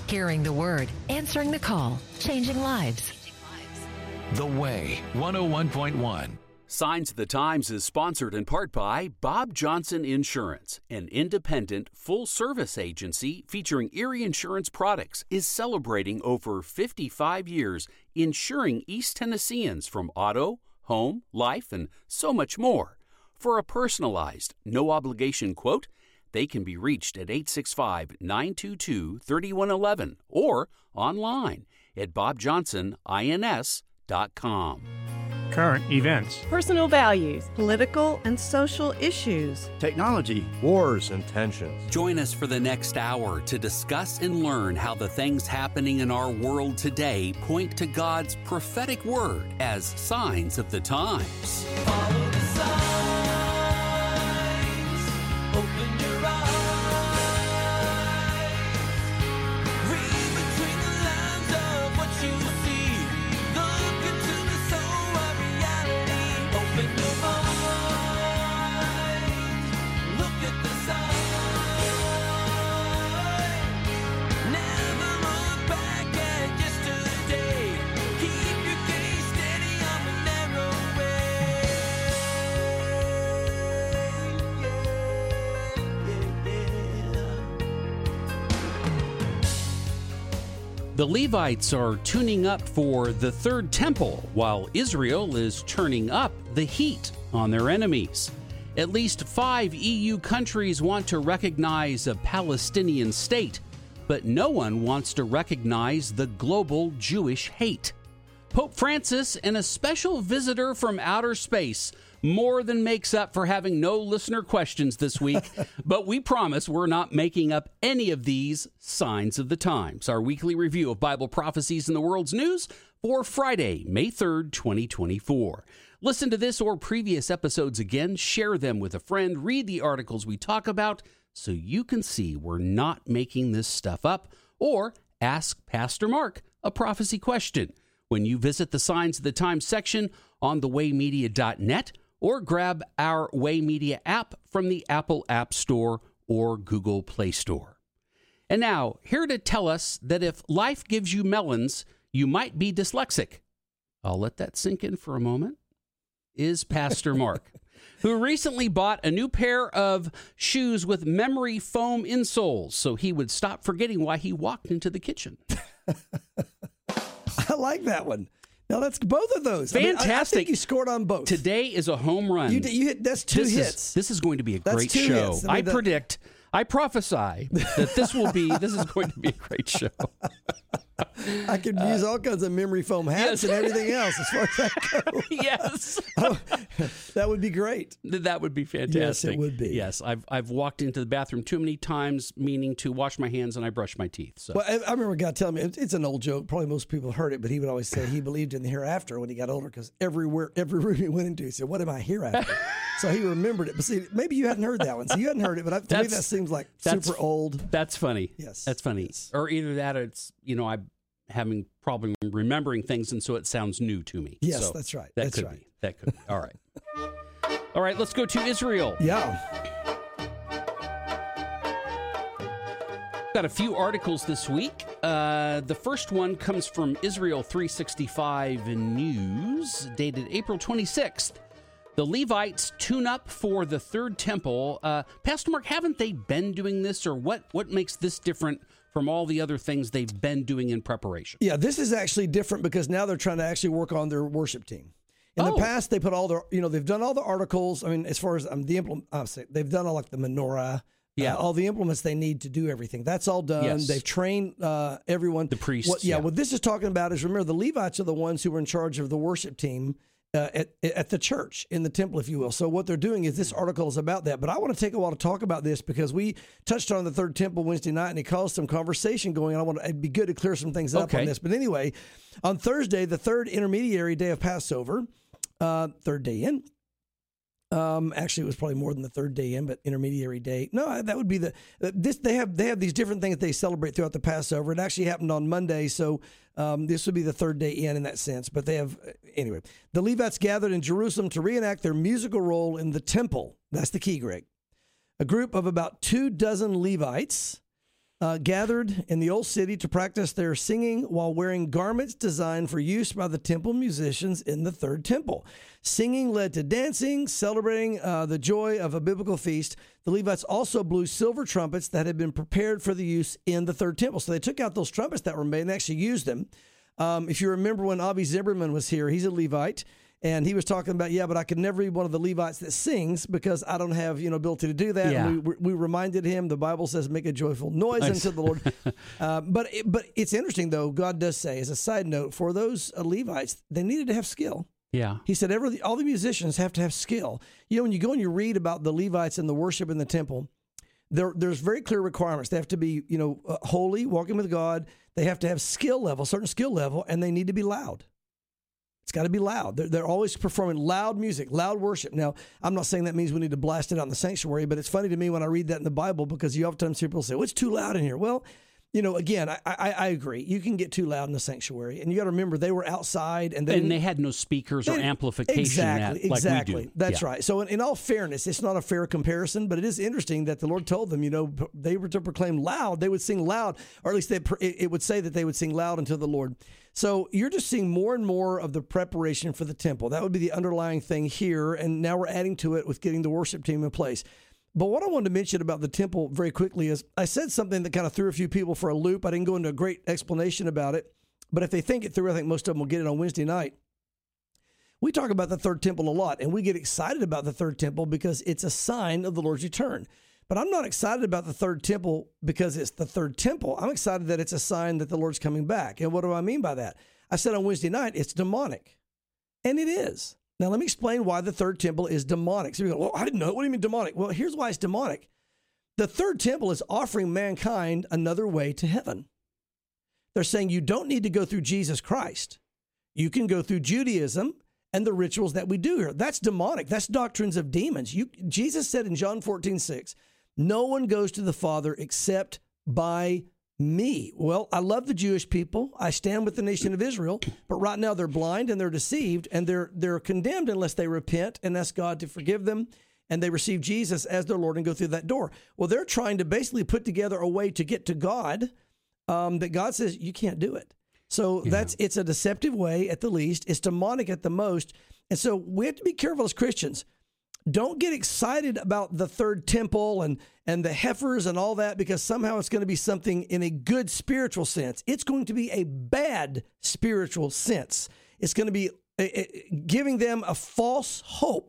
Hearing the word, answering the call, changing lives. The Way, 101.1. Signs of the Times is sponsored in part by Bob Johnson Insurance, an independent, full-service agency featuring Erie Insurance products, is celebrating over 55 years insuring East Tennesseans from auto, home, life, and so much more. For a personalized, no-obligation quote, they can be reached at 865-922-3111 or online at bobjohnsonins.com. Current events, personal values, political and social issues, technology, wars and tensions. Join us for the next hour to discuss and learn how the things happening in our world today point to God's prophetic word as signs of the times. Follow the signs, open your eyes, read between the lines of what you see, look into the soul of reality, open your mind, look at the sign, never look back at yesterday, keep your gaze steady on the narrow The Levites are tuning up for the third temple, while Israel is turning up the heat on their enemies. At least 5 EU countries want to recognize a Palestinian state, but no one wants to recognize the global Jewish hate. Pope Francis and a special visitor from outer space more than makes up for having no listener questions this week, but we promise we're not making up any of these signs of the times. Our weekly review of Bible prophecies in the world's news for Friday, May 3rd, 2024. Listen to this or previous episodes again, share them with a friend, read the articles we talk about so you can see we're not making this stuff up, or ask Pastor Mark a prophecy question when you visit the Signs of the Times section on thewaymedia.net or grab our Way Media app from the Apple App Store or Google Play Store. And now, here to tell us that if life gives you melons, you might be dyslexic. I'll let that sink in for a moment. Is Pastor Mark, who recently bought a new pair of shoes with memory foam insoles so he would stop forgetting why he walked into the kitchen. I like that one. Now, that's both of those. Fantastic. I think you scored on both. Today is a home run. You hit, that's two hits. This is going to be a That's great two show. hits. I proprophesy that this is going to be a great show. I could use all kinds of memory foam hats and everything else as far as that goes. Yes. That would be great. That would be fantastic. Yes, it would be. Yes, I've walked into the bathroom too many times, meaning to wash my hands, and I brush my teeth. So. Well, I remember a guy telling me, it's an old joke, probably most people heard it, but he would always say he believed in the hereafter when he got older, because every room he went into, he said, what am I hereafter? So he remembered it. But see, maybe you hadn't heard that one. So you hadn't heard it, but to me that seems like super old. That's funny. Yes. That's funny. Yes. Or either that or it's, I'm having problem remembering things, and so it sounds new to me. Yes, so that's right. That could be. That could be. All right. All right, let's go to Israel. Yeah. Got a few articles this week. The first one comes from Israel 365 News, dated April 26th. The Levites tune up for the third temple. Pastor Mark, haven't they been doing this, or what makes this different from all the other things they've been doing in preparation? Yeah, this is actually different because now they're trying to actually work on their worship team. In the past, they put all their, they've done all the articles. I mean, as far as the implement, they've done all like the menorah, all the implements they need to do everything. That's all done. Yes. They've trained everyone. The priests. What this is talking about is, remember, the Levites are the ones who were in charge of the worship team at the church, in the temple, if you will. So what they're doing is, this article is about that. But I want to take a while to talk about this because we touched on the third temple Wednesday night, and it caused some conversation going on. It'd be good to clear some things up on this. But anyway, on Thursday, the third intermediary day of Passover, third day in. Actually, it was probably more than the third day in, but intermediary day. No, that would be they have these different things they celebrate throughout the Passover. It actually happened on Monday, so this would be the third day in that sense. But they have, anyway, the Levites gathered in Jerusalem to reenact their musical role in the temple. That's the key, Greg. A group of about 24 Levites gathered in the old city to practice their singing while wearing garments designed for use by the temple musicians in the third temple. Singing led to dancing, celebrating the joy of a biblical feast. The Levites also blew silver trumpets that had been prepared for the use in the third temple. So they took out those trumpets that were made and actually used them. If you remember when Avi Zimmerman was here, he's a Levite. And he was talking about, but I could never be one of the Levites that sings because I don't have, ability to do that. Yeah. And we reminded him, the Bible says, make a joyful noise unto the Lord. But it's interesting, though. God does say, as a side note, for those Levites, they needed to have skill. Yeah. He said all the musicians have to have skill. When you go and you read about the Levites and the worship in the temple, there's very clear requirements. They have to be, holy, walking with God. They have to have certain skill level, and they need to be loud. It's got to be loud. They're always performing loud music, loud worship. Now, I'm not saying that means we need to blast it out in the sanctuary, but it's funny to me when I read that in the Bible because you oftentimes hear people say, well, it's too loud in here. Well, again, I agree. You can get too loud in the sanctuary. And you got to remember, they were outside. And they had no speakers or amplification. Exactly. Like we do. That's right. So in all fairness, it's not a fair comparison, but it is interesting that the Lord told them, they were to proclaim loud. They would sing loud, or at least it would say that they would sing loud unto the Lord. So you're just seeing more and more of the preparation for the temple. That would be the underlying thing here. And now we're adding to it with getting the worship team in place. But what I wanted to mention about the temple very quickly is I said something that kind of threw a few people for a loop. I didn't go into a great explanation about it. But if they think it through, I think most of them will get it on Wednesday night. We talk about the third temple a lot, and we get excited about the third temple because it's a sign of the Lord's return. But I'm not excited about the third temple because it's the third temple. I'm excited that it's a sign that the Lord's coming back. And what do I mean by that? I said on Wednesday night, it's demonic. And it is. Now, let me explain why the third temple is demonic. So you go, well, I didn't know. What do you mean demonic? Well, here's why it's demonic. The third temple is offering mankind another way to heaven. They're saying you don't need to go through Jesus Christ. You can go through Judaism and the rituals that we do here. That's demonic. That's doctrines of demons. Jesus said in John 14:6, no one goes to the Father except by me. Well, I love the Jewish people. I stand with the nation of Israel, but right now they're blind and they're deceived and they're condemned unless they repent and ask God to forgive them and they receive Jesus as their Lord and go through that door. Well, they're trying to basically put together a way to get to God that God says you can't do it. So it's a deceptive way at the least. It's demonic at the most. And so we have to be careful as Christians. Don't get excited about the third temple and the heifers and all that because somehow it's going to be something in a good spiritual sense. It's going to be a bad spiritual sense. It's going to be giving them a false hope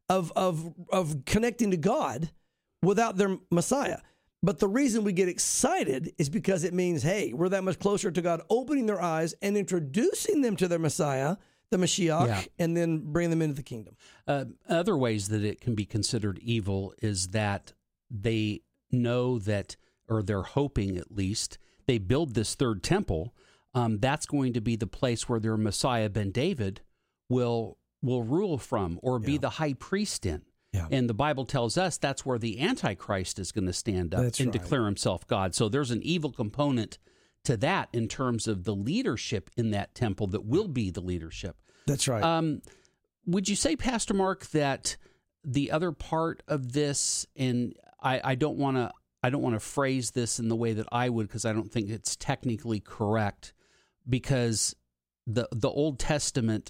of connecting to God without their Messiah. But the reason we get excited is because it means, hey, we're that much closer to God opening their eyes and introducing them to their Messiah, the Mashiach, and then bring them into the kingdom. Other ways that it can be considered evil is that they know that, or they're hoping at least, they build this third temple. That's going to be the place where their Messiah Ben David will rule from or be the high priest in. Yeah. And the Bible tells us that's where the Antichrist is going to stand up declare himself God. So there's an evil component to that in terms of the leadership in that temple that will be the leadership. That's right. Would you say, Pastor Mark, that the other part of this, and I don't want to phrase this in the way that I would because I don't think it's technically correct, because the Old Testament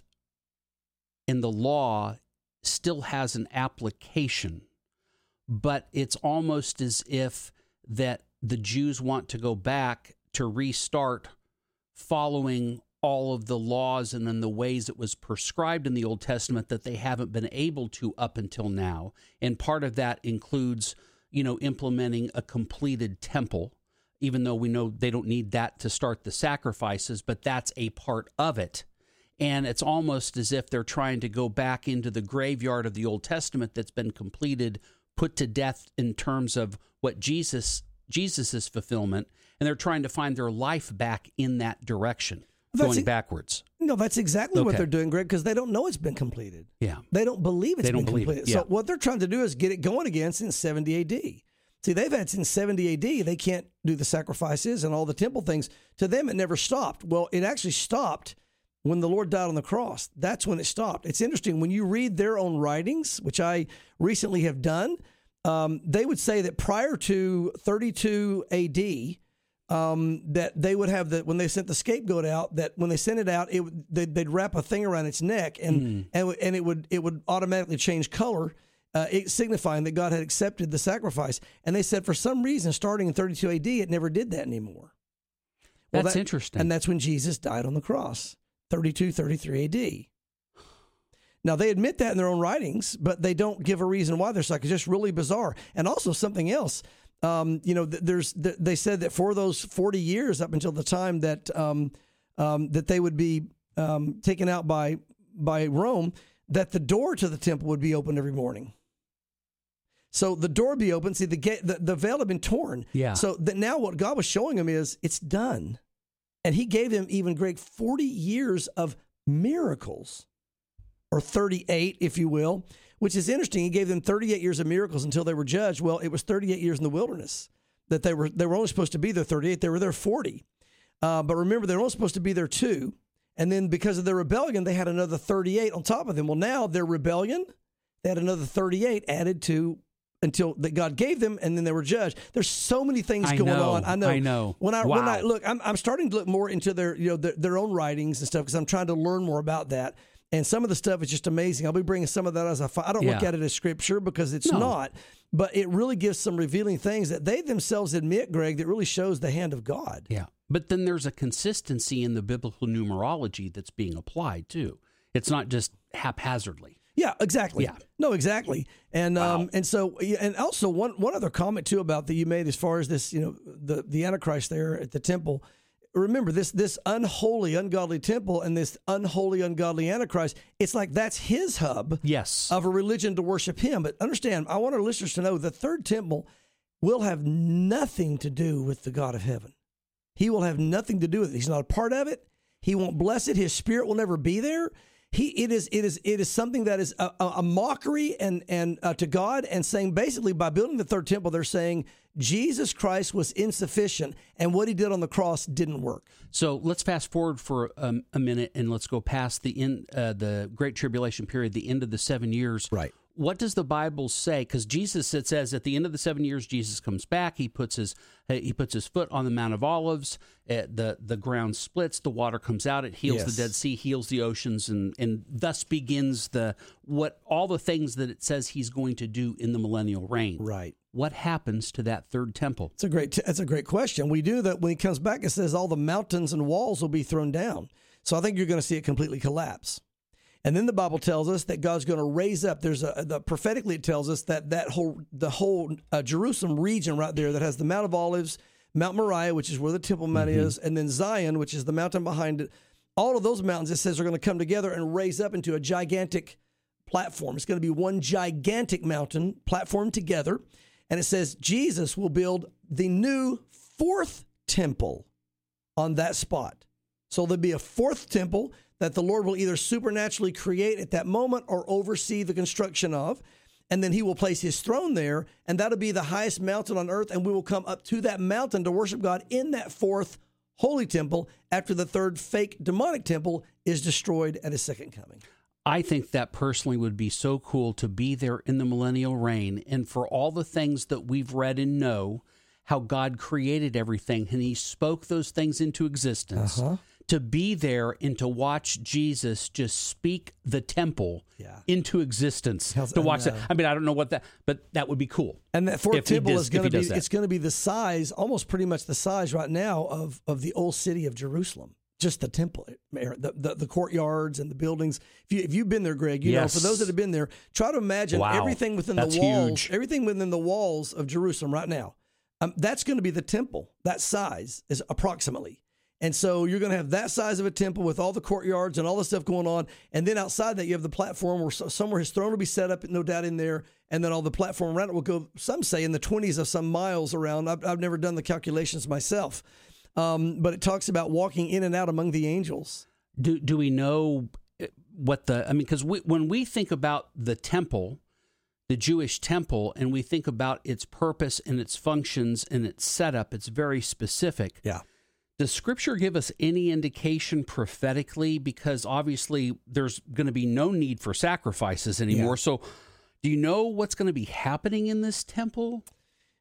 and the law still has an application, but it's almost as if that the Jews want to go back to restart following all of the laws and then the ways it was prescribed in the Old Testament that they haven't been able to up until now. And part of that includes, implementing a completed temple, even though we know they don't need that to start the sacrifices, but that's a part of it. And it's almost as if they're trying to go back into the graveyard of the Old Testament that's been completed, put to death in terms of what Jesus' fulfillment, and they're trying to find their life back in that direction, going backwards. No, that's exactly what they're doing, Greg, because they don't know it's been completed. Yeah. They don't believe it's been completed. Yeah. So what they're trying to do is get it going again since 70 AD. See, they've had since 70 AD, they can't do the sacrifices and all the temple things. To them, it never stopped. Well, it actually stopped when the Lord died on the cross. That's when it stopped. It's interesting. When you read their own writings, which I recently have done, they would say that prior to 32 AD, that they would have when they sent the scapegoat out, that when they sent it out, they'd wrap a thing around its neck, and it would automatically change color, signifying that God had accepted the sacrifice. And they said for some reason, starting in 32 AD, it never did that anymore. That's interesting. And that's when Jesus died on the cross, 33 AD. Now, they admit that in their own writings, but they don't give a reason why. It's just really bizarre. And also something else, they said that for those 40 years up until the time that that they would be taken out by Rome, that the door to the temple would be open every morning. So the door would be open. See, the veil had been torn. Yeah. So that now what God was showing them is it's done. And he gave them even great 40 years of miracles, or 38, if you will, which is interesting. He gave them 38 years of miracles until they were judged. Well, it was 38 years in the wilderness that they were only supposed to be there 38. They were there 40. But remember, they were only supposed to be there 2. And then because of their rebellion, they had another 38 on top of them. Well, now their rebellion, they had another 38 added to until that God gave them, and then they were judged. There's so many things going on. I know. When I look, I'm starting to look more into their own writings and stuff, because I'm trying to learn more about that. And some of the stuff is just amazing. I'll be bringing some of that as I don't look at it as scripture, because it's not, but it really gives some revealing things that they themselves admit, Greg, that really shows the hand of God. Yeah. But then there's a consistency in the biblical numerology that's being applied too. It's not just haphazardly. Yeah, exactly. Yeah. No, exactly. And and so, and also one other comment too about that you made as far as this, the Antichrist there at the temple. Remember this unholy, ungodly temple and this unholy, ungodly Antichrist. It's like that's his hub, of a religion to worship him. But understand, I want our listeners to know the third temple will have nothing to do with the God of heaven. He will have nothing to do with it. He's not a part of it. He won't bless it. His spirit will never be there. It is something that is a mockery and to God, and saying basically by building the third temple, they're saying Jesus Christ was insufficient and what he did on the cross didn't work. So let's fast forward for a minute and let's go past the Great Tribulation period, the end of the 7 years. Right. What does the Bible say? Because Jesus, it says, at the end of the 7 years, Jesus comes back. He puts his foot on the Mount of Olives. The ground splits. The water comes out. It heals the Dead Sea, heals the oceans, and thus begins all the things that it says he's going to do in the millennial reign. Right. What happens to that third temple? That's a great question. We do that when he comes back. It says all the mountains and walls will be thrown down. So I think you're going to see it completely collapse. And then the Bible tells us that God's going to raise up. Prophetically, it tells us that the whole Jerusalem region right there that has the Mount of Olives, Mount Moriah, which is where the Temple Mount is, and then Zion, which is the mountain behind it. All of those mountains, it says, are going to come together and raise up into a gigantic platform. It's going to be one gigantic mountain platform together. And it says Jesus will build the new fourth temple on that spot. So there'll be a fourth temple that the Lord will either supernaturally create at that moment or oversee the construction of. And then he will place his throne there, and that'll be the highest mountain on earth, and we will come up to that mountain to worship God in that fourth holy temple after the third fake demonic temple is destroyed at his second coming. I think that personally would be so cool to be there in the millennial reign, and for all the things that we've read and know, how God created everything, and he spoke those things into existence. To be there and to watch Jesus just speak the temple into existence. To watch that. I mean, I don't know what but that would be cool. And that fourth temple is going to be, it's going to be the size, almost pretty much the size right now of the old city of Jerusalem. Just the temple, the courtyards and the buildings. If you've been there, Greg, you know, for those that have been there, try to imagine everything within the walls, everything within the walls of Jerusalem right now. That's going to be the temple. That size is approximately. And so you're going to have that size of a temple with all the courtyards and all the stuff going on. And then outside that, you have the platform where somewhere his throne will be set up, no doubt, in there. And then all the platform around it will go, some say, in the 20s of some miles around. I've never done the calculations myself. But it talks about walking in and out among the angels. Do we know what because when we think about the temple, the Jewish temple, and we think about its purpose and its functions and its setup, it's very specific. Yeah. Does Scripture give us any indication prophetically? Because obviously there's going to be no need for sacrifices anymore. Yeah. So do you know what's going to be happening in this temple?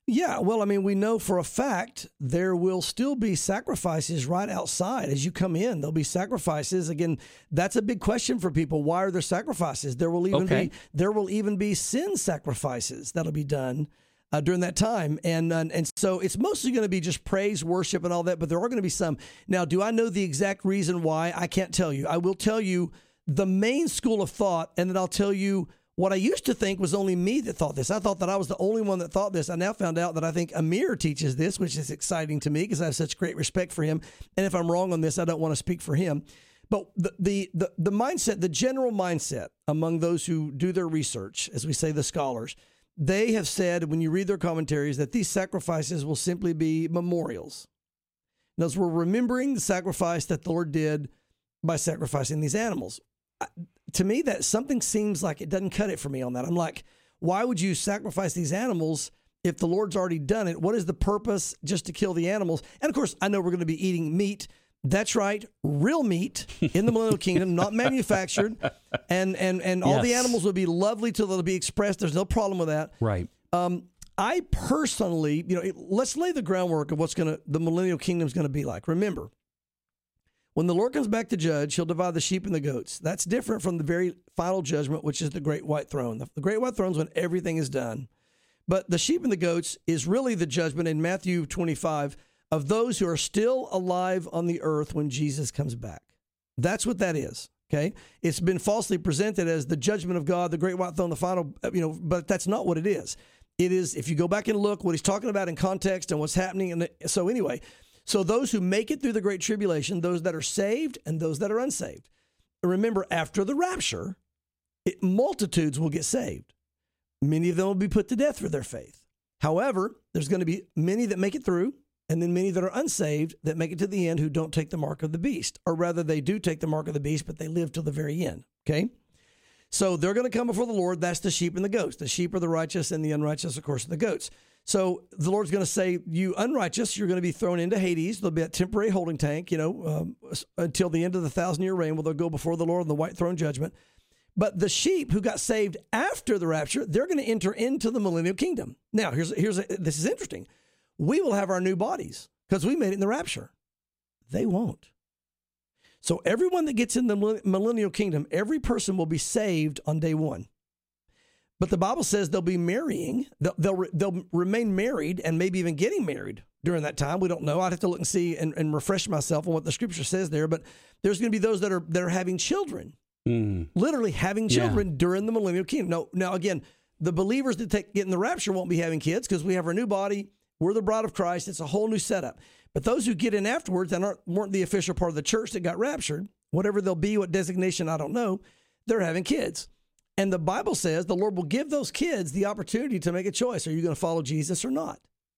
Yeah, well, I mean, we know for a fact there will still be sacrifices right outside as you come in. There'll be sacrifices. Again, that's a big question for people. Why are there sacrifices? There will even be sin sacrifices that'll be done during that time, and so it's mostly going to be just praise, worship, and all that. But there are going to be some. Now, do I know the exact reason why? I can't tell you. I will tell you the main school of thought, and then I'll tell you what I used to think was only me that thought this. I thought that I was the only one that thought this. I now found out that I think Amir teaches this, which is exciting to me because I have such great respect for him. And if I'm wrong on this, I don't want to speak for him. But the mindset, the general mindset among those who do their research, as we say, the scholars, they have said when you read their commentaries that these sacrifices will simply be memorials. In other words, we're remembering the sacrifice that the Lord did by sacrificing these animals. To me, that something seems like it doesn't cut it for me on that. I'm like, why would you sacrifice these animals if the Lord's already done it? What is the purpose just to kill the animals? And of course, I know we're going to be eating meat. That's right, real meat in the millennial kingdom, not manufactured. And all the animals will be lovely till they'll be expressed. There's no problem with that. Right. I personally, let's lay the groundwork of the millennial kingdom is going to be like. Remember, when the Lord comes back to judge, he'll divide the sheep and the goats. That's different from the very final judgment, which is the great white throne. The great white throne is when everything is done. But the sheep and the goats is really the judgment in Matthew 25 of those who are still alive on the earth when Jesus comes back. That's what that is, okay? It's been falsely presented as the judgment of God, the great white throne, the final, but that's not what it is. It is, if you go back and look what he's talking about in context and what's happening. And so anyway, so those who make it through the Great Tribulation, those that are saved and those that are unsaved. Remember, after the rapture, multitudes will get saved. Many of them will be put to death for their faith. However, there's going to be many that make it through, and then many that are unsaved that make it to the end who don't take the mark of the beast. Or rather, they do take the mark of the beast, but they live till the very end, okay? So they're going to come before the Lord. That's the sheep and the goats. The sheep are the righteous, and the unrighteous, of course, are the goats. So the Lord's going to say, you unrighteous, you're going to be thrown into Hades. There'll be a temporary holding tank, until the end of the 1,000-year reign where they'll go before the Lord in the white throne judgment. But the sheep who got saved after the rapture, they're going to enter into the millennial kingdom. Now, this is interesting. We will have our new bodies because we made it in the rapture. They won't. So everyone that gets in the millennial kingdom, every person will be saved on day one. But the Bible says they'll be marrying. They'll remain married and maybe even getting married during that time. We don't know. I'd have to look and see and refresh myself on what the scripture says there. But there's going to be those that are having children, literally having children during the millennial kingdom. Now again, the believers that get in the rapture won't be having kids because we have our new body. We're the bride of Christ. It's a whole new setup. But those who get in afterwards and weren't the official part of the church that got raptured, whatever they'll be, what designation, I don't know, they're having kids. And the Bible says the Lord will give those kids the opportunity to make a choice. Are you going to follow Jesus or not?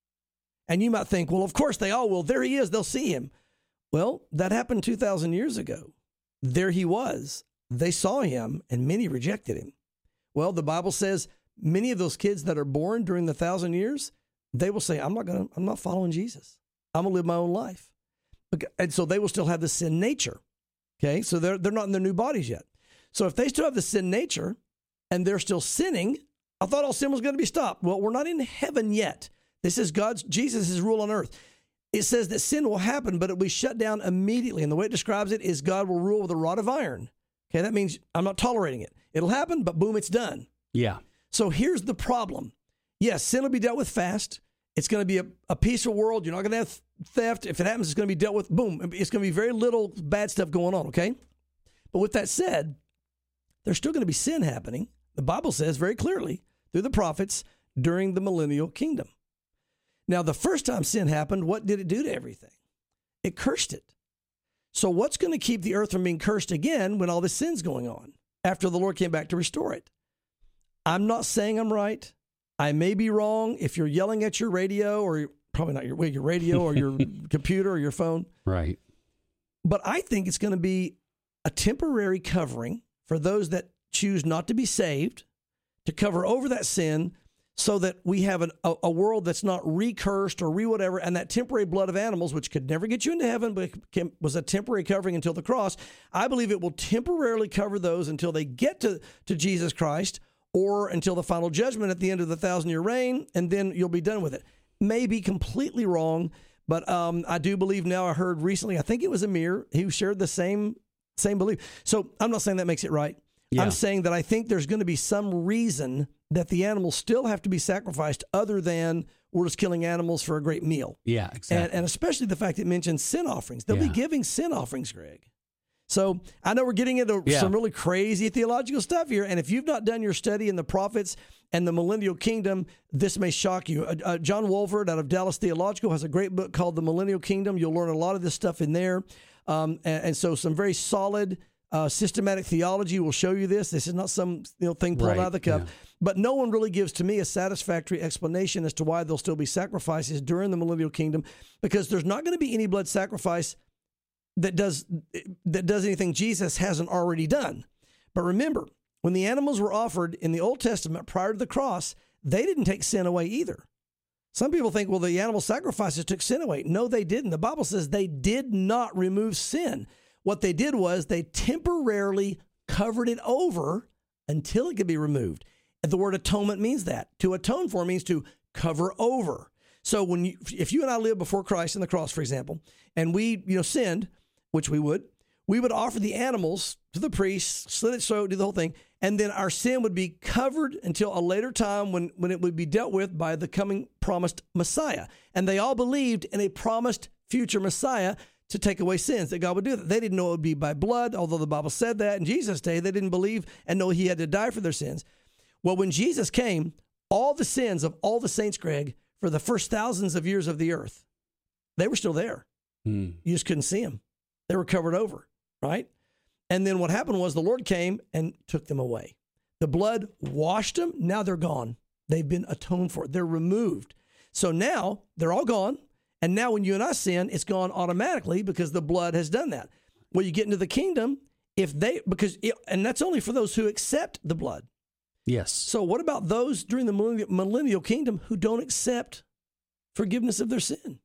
And you might think, well, of course they all will. There he is. They'll see him. Well, that happened 2,000 years ago. There he was. They saw him and many rejected him. Well, the Bible says many of those kids that are born during the 1,000 years, they will say, I'm not following Jesus. I'm going to live my own life. Okay. And so they will still have the sin nature. Okay. So they're not in their new bodies yet. So if they still have the sin nature and they're still sinning, I thought all sin was going to be stopped. Well, we're not in heaven yet. This is Jesus' rule on earth. It says that sin will happen, but it will be shut down immediately. And the way it describes it is God will rule with a rod of iron. Okay. That means I'm not tolerating it. It'll happen, but boom, it's done. Yeah. So here's the problem. Yes, sin will be dealt with fast. It's going to be a peaceful world. You're not going to have theft. If it happens, it's going to be dealt with. Boom. It's going to be very little bad stuff going on, okay? But with that said, there's still going to be sin happening. The Bible says very clearly through the prophets during the millennial kingdom. Now, the first time sin happened, what did it do to everything? It cursed it. So what's going to keep the earth from being cursed again when all this sin's going on after the Lord came back to restore it? I'm not saying I'm right. I may be wrong. If you're yelling at your radio, or probably not your radio or your computer or your phone. Right. But I think it's going to be a temporary covering for those that choose not to be saved, to cover over that sin so that we have a world that's not re-cursed or re-whatever, and that temporary blood of animals, which could never get you into heaven, but was a temporary covering until the cross. I believe it will temporarily cover those until they get to Jesus Christ, or until the final judgment at the end of the 1,000-year reign, and then you'll be done with it. may be completely wrong, but I do believe now. I heard recently, I think it was Amir, who shared the same belief. So I'm not saying that makes it right. Yeah. I'm saying that I think there's going to be some reason that the animals still have to be sacrificed other than we're just killing animals for a great meal. Yeah, exactly. And especially the fact it mentions sin offerings. They'll be Yeah. giving sin offerings, Greg. So I know we're getting into Yeah. some really crazy theological stuff here. And if you've not done your study in the prophets and the millennial kingdom, this may shock you. John Wolford out of Dallas Theological has a great book called The Millennial Kingdom. You'll learn a lot of this stuff in there. And so some very solid systematic theology will show you this. This is not some thing pulled Right, out of the cup. yeah. But no one really gives to me a satisfactory explanation as to why there'll still be sacrifices during the millennial kingdom, because there's not going to be any blood sacrifice that does anything Jesus hasn't already done. But remember, when the animals were offered in the Old Testament prior to the cross, they didn't take sin away either. Some people think, well, the animal sacrifices took sin away. No, they didn't. The Bible says they did not remove sin. What they did was they temporarily covered it over until it could be removed. And the word atonement means that. To atone for means to cover over. So if you and I lived before Christ on the cross, for example, and we sinned, which we would offer the animals to the priest, slit its throat, do the whole thing, and then our sin would be covered until a later time when it would be dealt with by the coming promised Messiah. And they all believed in a promised future Messiah to take away sins, that God would do that. They didn't know it would be by blood, although the Bible said that in Jesus' day. They didn't believe and know he had to die for their sins. Well, when Jesus came, all the sins of all the saints, Greg, for the first thousands of years of the earth, they were still there. You just couldn't see them. They were covered over, right? And then what happened was the Lord came and took them away. The blood washed them. Now they're gone. They've been atoned for. They're removed. So now they're all gone. And now when you and I sin, it's gone automatically because the blood has done that. Well, you get into the kingdom, and that's only for those who accept the blood. Yes. So what about those during the millennial kingdom who don't accept forgiveness of their sin?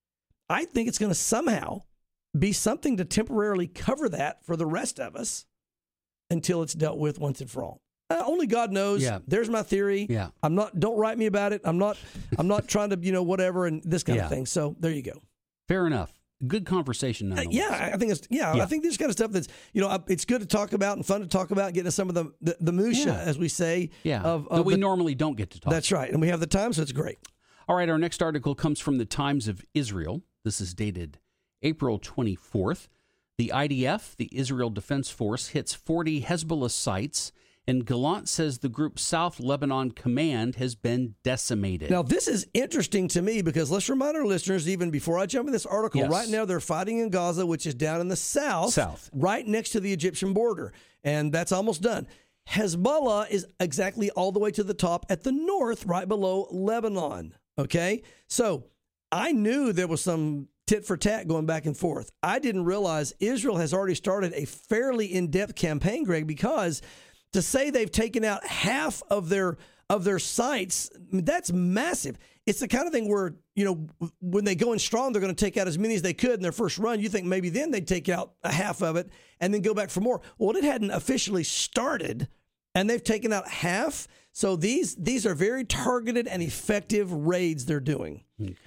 I think it's going to somehow be something to temporarily cover that for the rest of us until it's dealt with once and for all. Only God knows. Yeah. There's my theory. Yeah. Don't write me about it. I'm not trying to, whatever and this kind Yeah. of thing. So there you go. Fair enough. Good conversation nonetheless. I think I think this kind of stuff that's, it's good to talk about and fun to talk about, get into some of the minutia, as we say. Yeah. Of that we normally don't get to talk. That's right. And we have the time, so it's great. All right, our next article comes from the Times of Israel. This is dated April 24th. The IDF, the Israel Defense Force, hits 40 Hezbollah sites, and Gallant says the group's South Lebanon command has been decimated. Now, this is interesting to me because let's remind our listeners, even before I jump in this article, Yes. right now they're fighting in Gaza, which is down in the south, right next to the Egyptian border, and that's almost done. Hezbollah is exactly all the way to the top at the north, right below Lebanon. Okay, so I knew there was some tit for tat going back and forth. I didn't realize Israel has already started a fairly in-depth campaign, Greg, because to say they've taken out half of their sites, that's massive. It's the kind of thing where, when they go in strong, they're going to take out as many as they could in their first run. You think maybe then they'd take out a half of it and then go back for more. Well, it hadn't officially started, and they've taken out half. So these are very targeted and effective raids they're doing.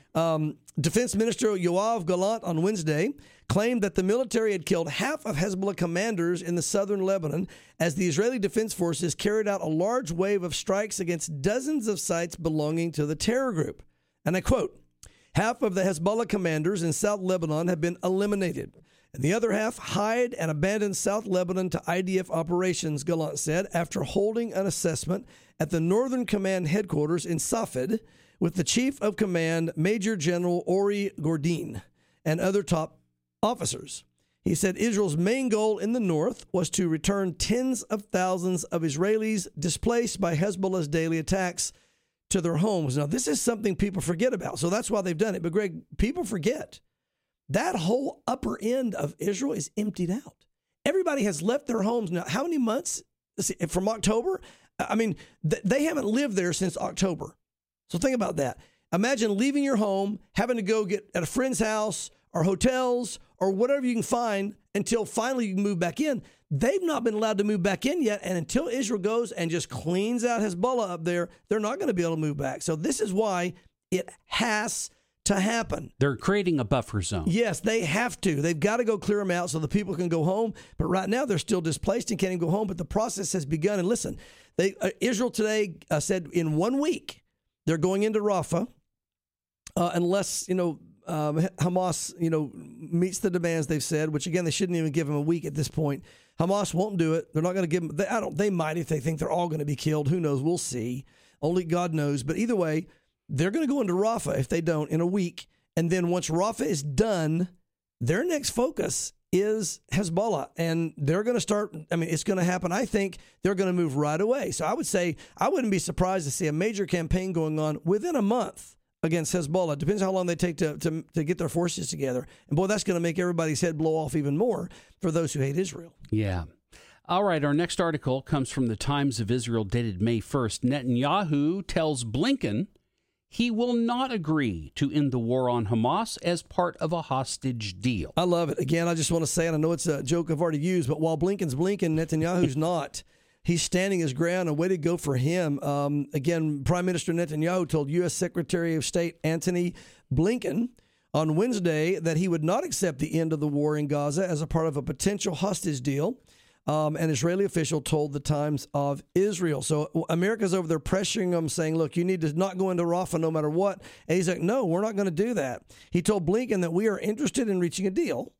Defense Minister Yoav Gallant on Wednesday claimed that the military had killed half of Hezbollah commanders in the southern Lebanon as the Israeli Defense Forces carried out a large wave of strikes against dozens of sites belonging to the terror group. And I quote, "Half of the Hezbollah commanders in South Lebanon have been eliminated, and the other half hide and abandon South Lebanon to IDF operations," Gallant said after holding an assessment at the Northern Command headquarters in Safed with the Chief of Command, Major General Ori Gordine, and other top officers. He said Israel's main goal in the north was to return tens of thousands of Israelis displaced by Hezbollah's daily attacks to their homes. Now, this is something people forget about, so that's why they've done it. But, Greg, people forget that whole upper end of Israel is emptied out. Everybody has left their homes now. How many months? Let's see, from October? I mean, they haven't lived there since October. So think about that. Imagine leaving your home, having to go get at a friend's house or hotels or whatever you can find until finally you can move back in. They've not been allowed to move back in yet. And until Israel goes and just cleans out Hezbollah up there, they're not going to be able to move back. So this is why It has to happen. They're creating a buffer zone. Yes, they have to. They've got to go clear them out so the people can go home. But right now, they're still displaced and can't even go home. But the process has begun. And listen, Israel today said in 1 week they're going into Rafah unless Hamas meets the demands they've said. Which again, they shouldn't even give them a week at this point. Hamas won't do it. They're not going to give them. They might if they think they're all going to be killed. Who knows? We'll see. Only God knows. But either way, they're going to go into Rafah if they don't in a week. And then once Rafah is done, their next focus is Hezbollah. And they're going to start, it's going to happen. I think they're going to move right away. So I would say I wouldn't be surprised to see a major campaign going on within a month against Hezbollah. It depends how long they take to get their forces together. And boy, that's going to make everybody's head blow off even more for those who hate Israel. Yeah. All right, our next article comes from the Times of Israel dated May 1st. Netanyahu tells Blinken he will not agree to end the war on Hamas as part of a hostage deal. I love it. Again, I just want to say, and I know it's a joke I've already used, but while Blinken's blinking, Netanyahu's not. He's standing his ground, and way to go for him. Again, Prime Minister Netanyahu told U.S. Secretary of State Antony Blinken on Wednesday that he would not accept the end of the war in Gaza as a part of a potential hostage deal. An Israeli official told the Times of Israel. So America's over there pressuring them, saying, look, you need to not go into Rafah no matter what. And he's like, no, we're not going to do that. He told Blinken that we are interested in reaching a deal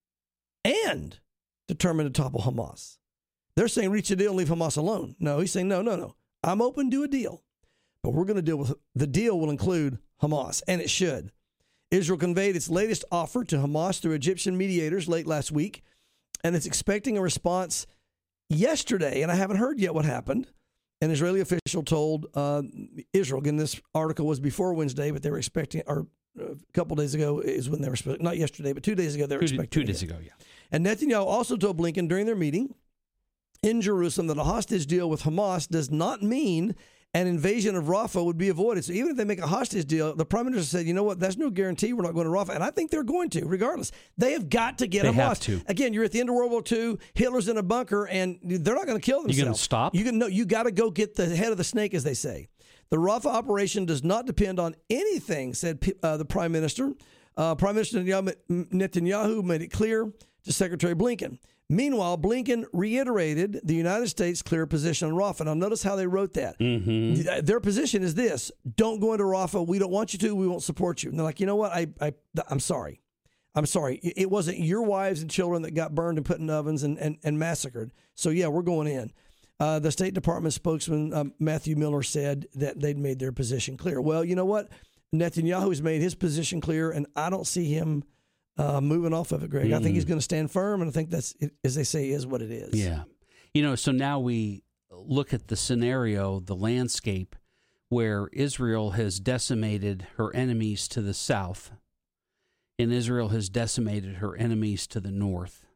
and determined to topple Hamas. They're saying reach a deal and leave Hamas alone. No, he's saying, no. I'm open to a deal, but we're going to deal with the deal will include Hamas, and it should. Israel conveyed its latest offer to Hamas through Egyptian mediators late last week, and it's expecting a response yesterday, and I haven't heard yet what happened. An Israeli official told Israel, again, this article was before Wednesday, but they were expecting, or a couple days ago is when they were, not yesterday, but 2 days ago, they were expecting. 2 days ago, yeah. And Netanyahu also told Blinken during their meeting in Jerusalem that a hostage deal with Hamas does not mean an invasion of Rafah would be avoided. So even if they make a hostage deal, the prime minister said, you know what, that's no guarantee we're not going to Rafah. And I think they're going to, regardless. They have got to get Hamas. Have to. Again, you're at the end of World War II, Hitler's in a bunker, and they're not going to kill themselves. You going to stop? You got to go get the head of the snake, as they say. The Rafah operation does not depend on anything, said the prime minister. Prime Minister Netanyahu made it clear to Secretary Blinken. Meanwhile, Blinken reiterated the United States' clear position on Rafah. Now, notice how they wrote that. Mm-hmm. Their position is this: don't go into Rafah. We don't want you to. We won't support you. And they're like, you know what? I'm sorry. I'm sorry. It wasn't your wives and children that got burned and put in ovens and massacred. So, yeah, we're going in. The State Department spokesman, Matthew Miller, said that they'd made their position clear. Well, you know what? Netanyahu's made his position clear, and I don't see him moving off of it, Greg. I think he's going to stand firm, and I think that's, as they say, is what it is. Yeah. So now we look at the scenario, the landscape, where Israel has decimated her enemies to the south, and Israel has decimated her enemies to the north.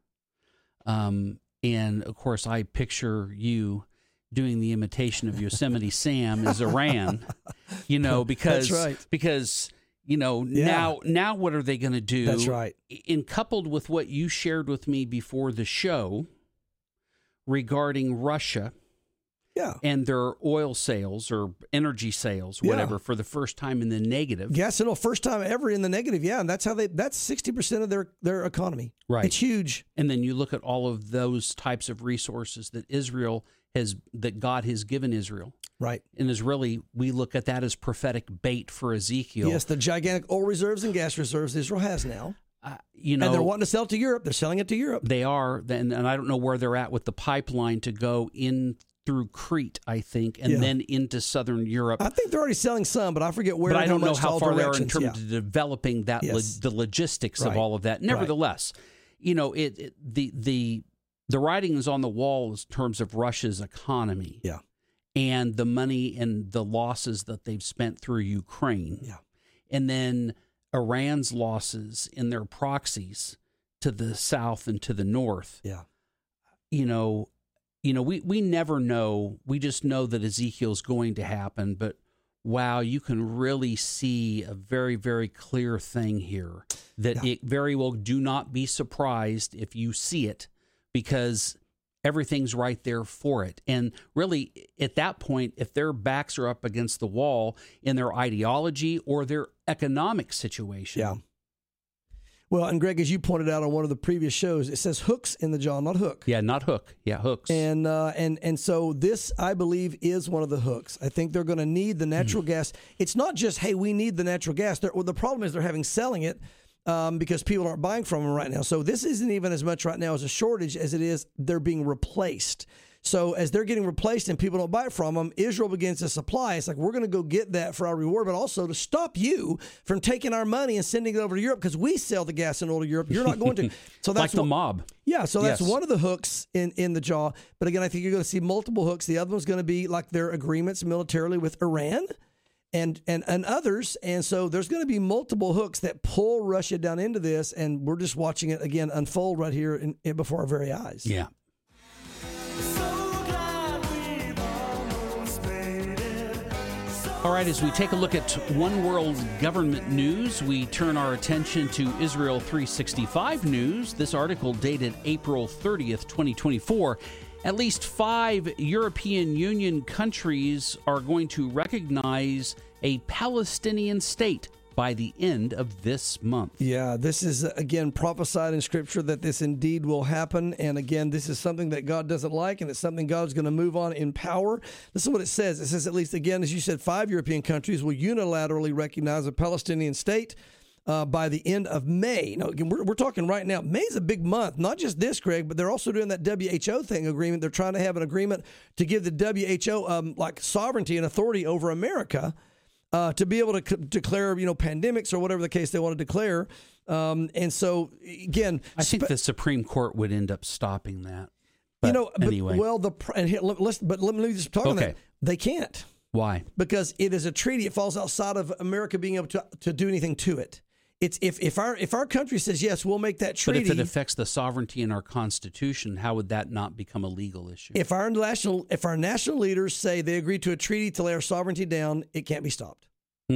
And, of course, I picture you doing the imitation of Yosemite Sam as Iran, because... That's right. Because... Now what are they going to do? That's right. And coupled with what you shared with me before the show regarding Russia and their oil sales or energy sales, whatever, for the first time in the negative. Yes, first time ever in the negative, and that's that's 60% of their economy. Right. It's huge. And then you look at all of those types of resources that God has given Israel. Right. And we look at that as prophetic bait for Ezekiel. Yes, the gigantic oil reserves and gas reserves Israel has now. And they're wanting to sell it to Europe. They're selling it to Europe. They are. And I don't know where they're at with the pipeline to go in through Crete, I think, and then into southern Europe. I think they're already selling some, but I forget where. But I don't know how far they are in terms of developing that, the logistics of all of that. Nevertheless, the writing is on the wall in terms of Russia's economy. Yeah. And the money and the losses that they've spent through Ukraine. Yeah. And then Iran's losses in their proxies to the south and to the north. Yeah. We never know. We just know that Ezekiel's going to happen. But, wow, you can really see a very, very clear thing here that it very well do not be surprised if you see it, because everything's right there for it. And really, at that point, if their backs are up against the wall in their ideology or their economic situation. Yeah. Well, and Greg, as you pointed out on one of the previous shows, it says hooks in the jaw, not hook. Yeah, not hook. Yeah, hooks. And so this, I believe, is one of the hooks. I think they're going to need the natural gas. It's not just, hey, we need the natural gas. The problem is they're having selling it because people aren't buying from them right now. So this isn't even as much right now as a shortage as it is they're being replaced. So as they're getting replaced and people don't buy it from them, Israel begins to supply. It's like, we're going to go get that for our reward, but also to stop you from taking our money and sending it over to Europe because we sell the gas in all of Europe. You're not going to. So that's like the mob. Yeah, so that's Yes. one of the hooks in the jaw. But again, I think you're going to see multiple hooks. The other one's going to be like their agreements militarily with Iran and others. And so there's going to be multiple hooks that pull Russia down into this, and we're just watching it, again, unfold right here before our very eyes. Yeah. All right, as we take a look at One World Government News, we turn our attention to Israel 365 News. This article dated April 30th, 2024. At least 5 European Union countries are going to recognize a Palestinian state by the end of this month. Yeah, this is, again, prophesied in Scripture that this indeed will happen. And again, this is something that God doesn't like, and it's something God's going to move on in power. This is what it says. It says, at least, again, as you said, 5 European countries will unilaterally recognize a Palestinian state by the end of May. Now, again, we're talking right now. May's a big month. Not just this, Greg, but they're also doing that WHO thing agreement. They're trying to have an agreement to give the WHO like sovereignty and authority over America. To be able to declare, pandemics or whatever the case they want to declare. And so, again, I think the Supreme Court would end up stopping that. But anyway. Let me just talk on that. They can't. Why? Because it is a treaty. It falls outside of America being able to do anything to it. It's if our country says yes, we'll make that treaty. But if it affects the sovereignty in our Constitution, how would that not become a legal issue? If our national leaders say they agree to a treaty to lay our sovereignty down, it can't be stopped.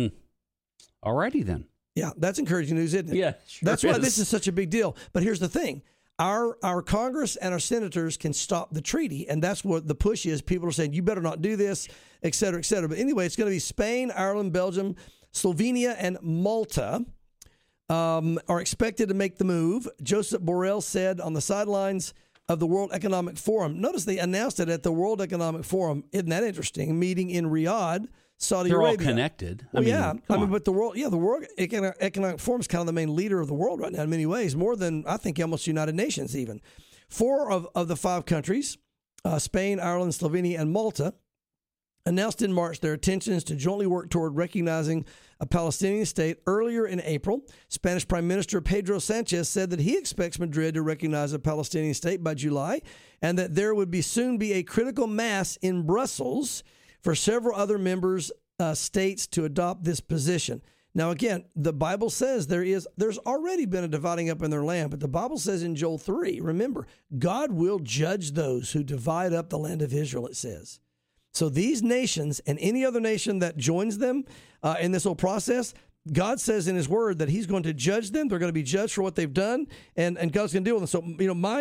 All righty then. Yeah, that's encouraging news, isn't it? Yeah, sure that's why is. this is such a big deal. But here's the thing. Our Congress and our senators can stop the treaty, and that's what the push is. People are saying, you better not do this, et cetera, et cetera. But anyway, it's going to be Spain, Ireland, Belgium, Slovenia, and Malta are expected to make the move. Joseph Borrell said on the sidelines of the World Economic Forum. Notice they announced it at the World Economic Forum. Isn't that interesting? Meeting in Riyadh, Saudi Arabia. They're all connected. Well, but the World Economic Forum is kind of the main leader of the world right now in many ways, more than I think almost United Nations even. 4 of the 5 countries, Spain, Ireland, Slovenia, and Malta, announced in March their intentions to jointly work toward recognizing a Palestinian state. Earlier in April, Spanish Prime Minister Pedro Sanchez said that he expects Madrid to recognize a Palestinian state by July, and that there would soon be a critical mass in Brussels for several other members states to adopt this position. Now, again, the Bible says there's already been a dividing up in their land, but the Bible says in Joel 3, remember, God will judge those who divide up the land of Israel, it says. So these nations and any other nation that joins them in this whole process, God says in his word that he's going to judge them. They're going to be judged for what they've done, and God's going to deal with them.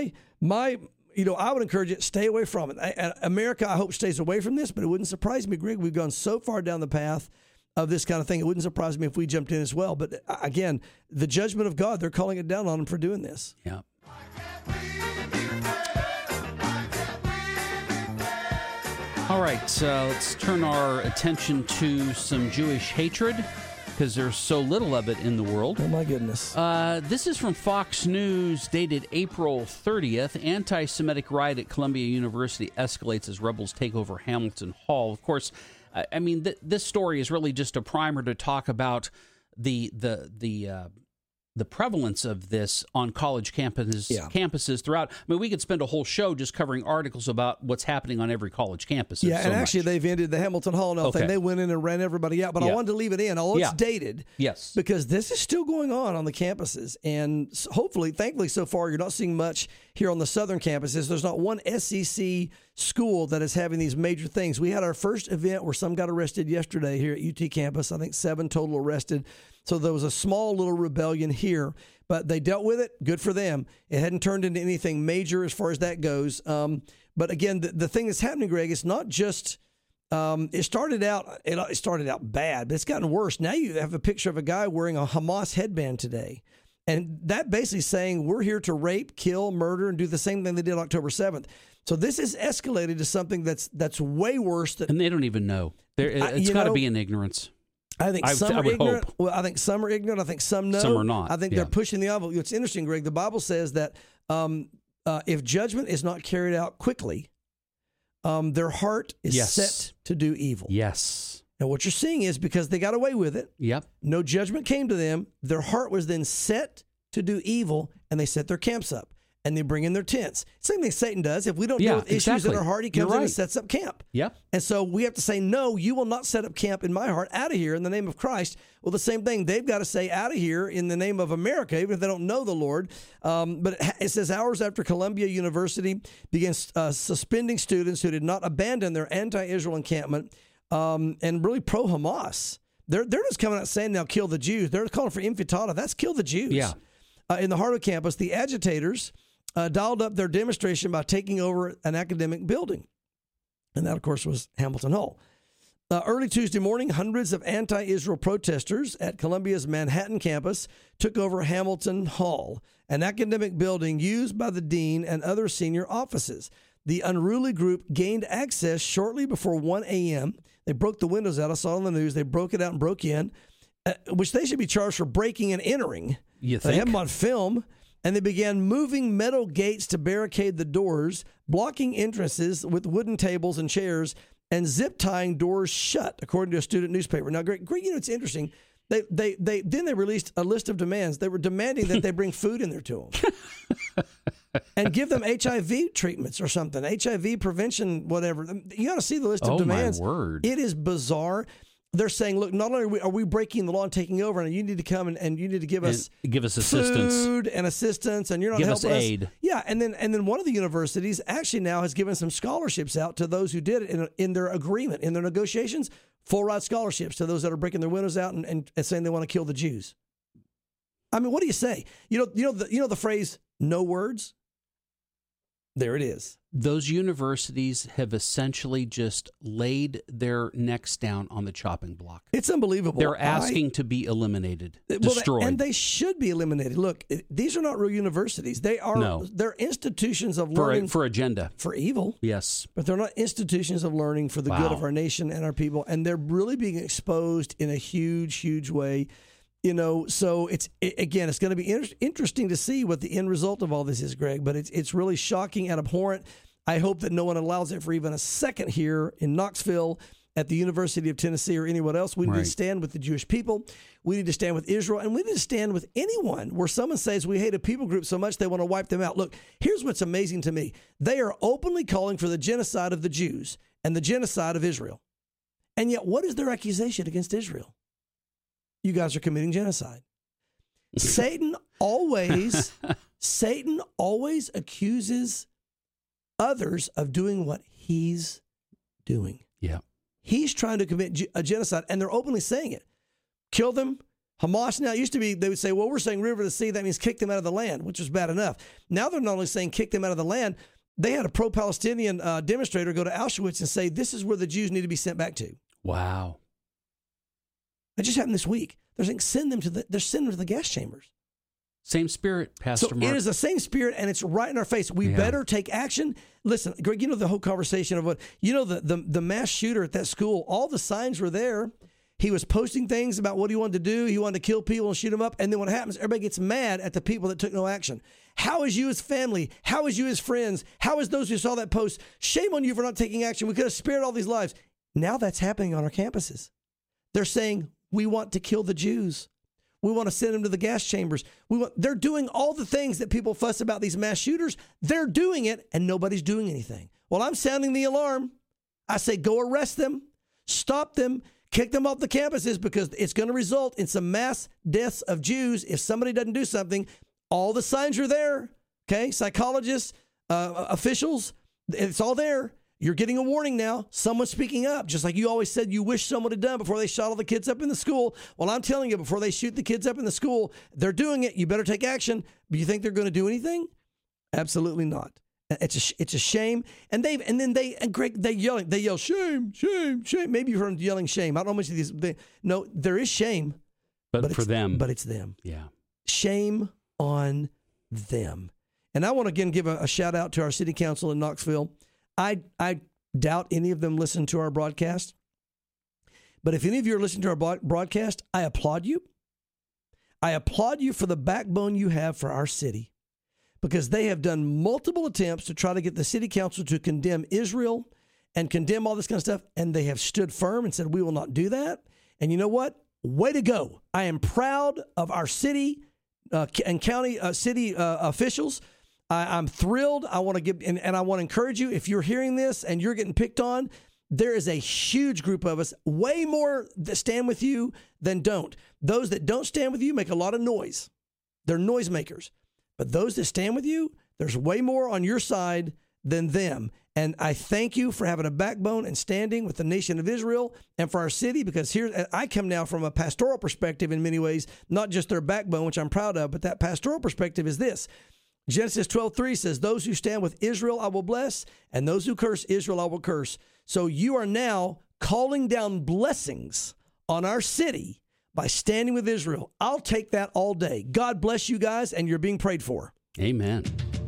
So, I would encourage you, stay away from it. America, I hope, stays away from this, but it wouldn't surprise me, Greg. We've gone so far down the path of this kind of thing. It wouldn't surprise me if we jumped in as well. But again, the judgment of God, they're calling it down on them for doing this. Yeah. All right, let's turn our attention to some Jewish hatred, because there's so little of it in the world. Oh, my goodness. This is from Fox News, dated April 30th. Anti-Semitic riot at Columbia University escalates as rebels take over Hamilton Hall. Of course, this story is really just a primer to talk about the prevalence of this on college campuses throughout. I mean, we could spend a whole show just covering articles about what's happening on every college campus. Yeah, and actually they've ended the Hamilton Hall and all thing. They went in and ran everybody out, but I wanted to leave it in, although it's dated. Yes. Because this is still going on the campuses, and hopefully, thankfully so far, you're not seeing much here on the southern campuses. There's not one SEC school that is having these major things. We had our first event where some got arrested yesterday here at UT campus. I think 7 total arrested. So there was a small little rebellion here. but they dealt with it. Good for them. It hadn't turned into anything major as far as that goes. But again, the thing that's happening, Greg, it's not just. It started out bad, but it's gotten worse. Now you have a picture of a guy wearing a Hamas headband today. And that basically saying we're here to rape, kill, murder, and do the same thing they did October 7th. So this has escalated to something that's way worse. And they don't even know. It's got to be in ignorance. I think some are ignorant. Hope. Well, I think some are ignorant. I think some know. Some are not. I think they're pushing the envelope. It's interesting, Greg. The Bible says that if judgment is not carried out quickly, their heart is set to do evil. Yes. And what you're seeing is because they got away with it, yep. No judgment came to them, their heart was then set to do evil, and they set their camps up, and they bring in their tents. Same thing Satan does. If we don't deal with issues in our heart, he comes in and sets up camp. Yep. And so we have to say, no, you will not set up camp in my heart, out of here in the name of Christ. Well, the same thing, they've got to say out of here in the name of America, even if they don't know the Lord. But it says hours after Columbia University began suspending students who did not abandon their anti-Israel encampment, and really pro-Hamas. They're just coming out saying they'll kill the Jews. They're calling for intifada. That's kill the Jews. Yeah. In the heart of campus, the agitators dialed up their demonstration by taking over an academic building. And that, of course, was Hamilton Hall. Early Tuesday morning, hundreds of anti-Israel protesters at Columbia's Manhattan campus took over Hamilton Hall, an academic building used by the dean and other senior offices. The unruly group gained access shortly before 1 a.m. They broke the windows out. I saw on the news. They broke it out and broke in, which they should be charged for breaking and entering. You think? They have them on film. And they began moving metal gates to barricade the doors, blocking entrances with wooden tables and chairs, and zip tying doors shut, according to a student newspaper. Now, Greg, it's interesting. Then they released a list of demands. They were demanding that they bring food in there to them. And give them HIV treatments or something, HIV prevention, whatever. You got to see the list of demands. Oh, my word. It is bizarre. They're saying, look, not only are we breaking the law and taking over, and you need to come and you need to give us assistance, food and assistance, and you're not helping us. Aid. Yeah, and then one of the universities actually now has given some scholarships out to those who did it in their agreement, in their negotiations, full ride scholarships to those that are breaking their windows out and saying they want to kill the Jews. I mean, what do you say? You know the phrase "no words." There it is. Those universities have essentially just laid their necks down on the chopping block. It's unbelievable. They're asking to be eliminated, destroyed. And they should be eliminated. Look, these are not real universities. They're institutions of learning. For agenda. For evil. Yes. But they're not institutions of learning for the good of our nation and our people. And they're really being exposed in a huge, huge way. So it's going to be interesting to see what the end result of all this is, Greg. But it's really shocking and abhorrent. I hope that no one allows it for even a second here in Knoxville, at the University of Tennessee, or anyone else. We need to stand with the Jewish people. We need to stand with Israel, and we need to stand with anyone where someone says we hate a people group so much they want to wipe them out. Look, here's what's amazing to me. They are openly calling for the genocide of the Jews and the genocide of Israel. And yet, what is their accusation against Israel? You guys are committing genocide. Satan always accuses others of doing what he's doing. Yeah. He's trying to commit a genocide, and they're openly saying it. Kill them. Hamas, now, it used to be, they would say, well, we're saying river to sea, that means kick them out of the land, which was bad enough. Now they're not only saying kick them out of the land, they had a pro-Palestinian demonstrator go to Auschwitz and say, this is where the Jews need to be sent back to. Wow. It just happened this week. They're saying send them to the gas chambers. Same spirit, Pastor Mark. It is the same spirit, and it's right in our face. We better take action. Listen, Greg, the whole conversation of the mass shooter at that school, all the signs were there. He was posting things about what he wanted to do. He wanted to kill people and shoot them up. And then what happens, everybody gets mad at the people that took no action. How is you as family? How is you as friends? How is those who saw that post? Shame on you for not taking action. We could have spared all these lives. Now that's happening on our campuses. They're saying, we want to kill the Jews. We want to send them to the gas chambers. They're doing all the things that people fuss about, these mass shooters. They're doing it, and nobody's doing anything. Well, I'm sounding the alarm. I say, go arrest them, stop them, kick them off the campuses, because it's going to result in some mass deaths of Jews if somebody doesn't do something. All the signs are there, okay? Psychologists, officials, it's all there. You're getting a warning now. Someone's speaking up, just like you always said you wish someone had done before they shot all the kids up in the school. Well, I'm telling you, before they shoot the kids up in the school, they're doing it. You better take action. But you think they're going to do anything? Absolutely not. It's a shame. And Greg, they yell shame, shame, shame. Maybe you've heard them yelling shame. I don't know how much of these. No, there is shame, but for them, but it's them. Yeah, shame on them. And I want to again give a shout out to our city council in Knoxville. I doubt any of them listen to our broadcast, but if any of you are listening to our broadcast, I applaud you. I applaud you for the backbone you have for our city, because they have done multiple attempts to try to get the city council to condemn Israel and condemn all this kind of stuff, and they have stood firm and said, we will not do that. And you know what? Way to go. I am proud of our city and county city officials. I'm thrilled. I want to give, and I want to encourage you, if you're hearing this and you're getting picked on, there is a huge group of us, way more that stand with you than don't. Those that don't stand with you make a lot of noise. They're noisemakers. But those that stand with you, there's way more on your side than them. And I thank you for having a backbone and standing with the nation of Israel and for our city, because here I come now from a pastoral perspective in many ways, not just their backbone, which I'm proud of, but that pastoral perspective is this. Genesis 12:3 says, those who stand with Israel I will bless, and those who curse Israel I will curse. So you are now calling down blessings on our city by standing with Israel. I'll take that all day. God bless you guys, and you're being prayed for. Amen.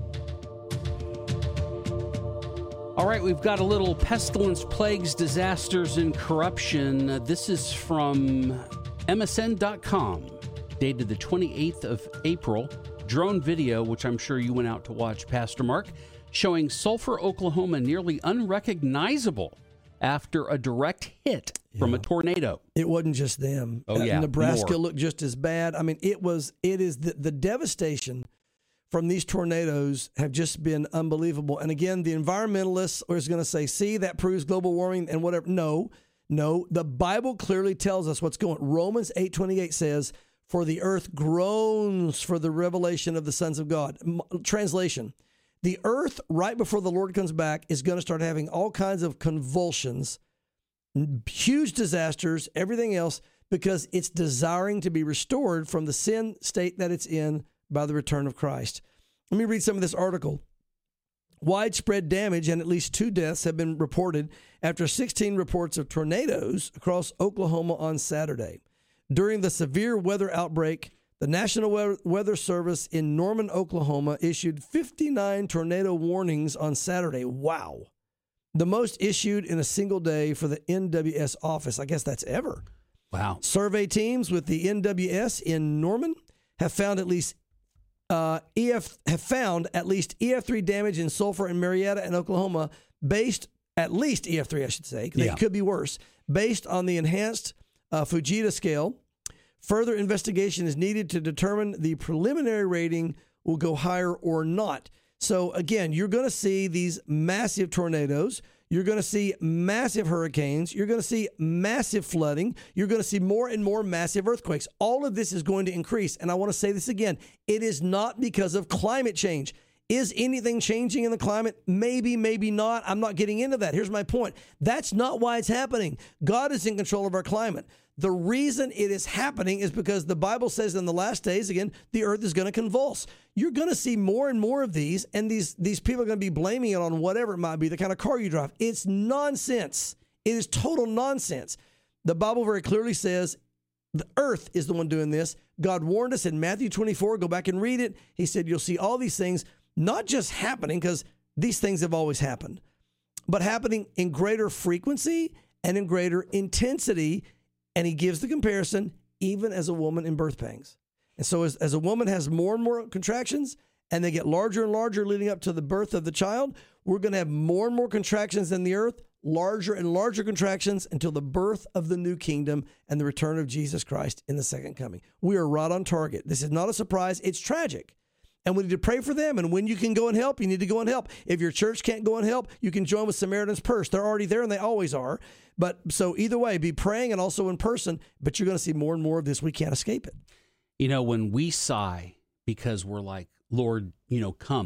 All right, we've got a little pestilence, plagues, disasters, and corruption. This is from MSN.com, dated the 28th of April. Drone video, which I'm sure you went out to watch, Pastor Mark, showing Sulphur, Oklahoma nearly unrecognizable after a direct hit from a tornado. It wasn't just them. Oh, yeah. Nebraska looked just as bad. I mean, it is the devastation from these tornadoes have just been unbelievable. And again, the environmentalists are going to say, see, that proves global warming and whatever. No, the Bible clearly tells us what's going on. Romans 8:28 says, for the earth groans for the revelation of the sons of God. Translation, the earth right before the Lord comes back is going to start having all kinds of convulsions, huge disasters, everything else, because it's desiring to be restored from the sin state that it's in by the return of Christ. Let me read some of this article. Widespread damage and at least 2 deaths have been reported after 16 reports of tornadoes across Oklahoma on Saturday. During the severe weather outbreak, the National Weather Service in Norman, Oklahoma, issued 59 tornado warnings on Saturday. Wow. The most issued in a single day for the NWS office. I guess that's ever. Wow. Survey teams with the NWS in Norman have found at least EF3 damage in Sulphur and Marietta and Oklahoma, based at least EF3, I should say, because it could be worse, based on the enhanced Fujita scale. Further investigation is needed to determine the preliminary rating will go higher or not. So again, you're going to see these massive tornadoes. You're going to see massive hurricanes. You're going to see massive flooding. You're going to see more and more massive earthquakes. All of this is going to increase. And I want to say this again. It is not because of climate change. Is anything changing in the climate? Maybe, maybe not. I'm not getting into that. Here's my point. That's not why it's happening. God is in control of our climate. The reason it is happening is because the Bible says in the last days, again, the earth is going to convulse. You're going to see more and more of these, and these people are going to be blaming it on whatever it might be, the kind of car you drive. It's nonsense. It is total nonsense. The Bible very clearly says the earth is the one doing this. God warned us in Matthew 24. Go back and read it. He said you'll see all these things not just happening, because these things have always happened, but happening in greater frequency and in greater intensity. And he gives the comparison, even as a woman in birth pangs. And so as a woman has more and more contractions, and they get larger and larger leading up to the birth of the child, we're going to have more and more contractions in the earth, larger and larger contractions until the birth of the new kingdom and the return of Jesus Christ in the second coming. We are right on target. This is not a surprise. It's tragic. And we need to pray for them. And when you can go and help, you need to go and help. If your church can't go and help, you can join with Samaritan's Purse. They're already there, and they always are. But so either way, be praying and also in person. But you're going to see more and more of this. We can't escape it. You know, when we sigh because we're like, Lord, come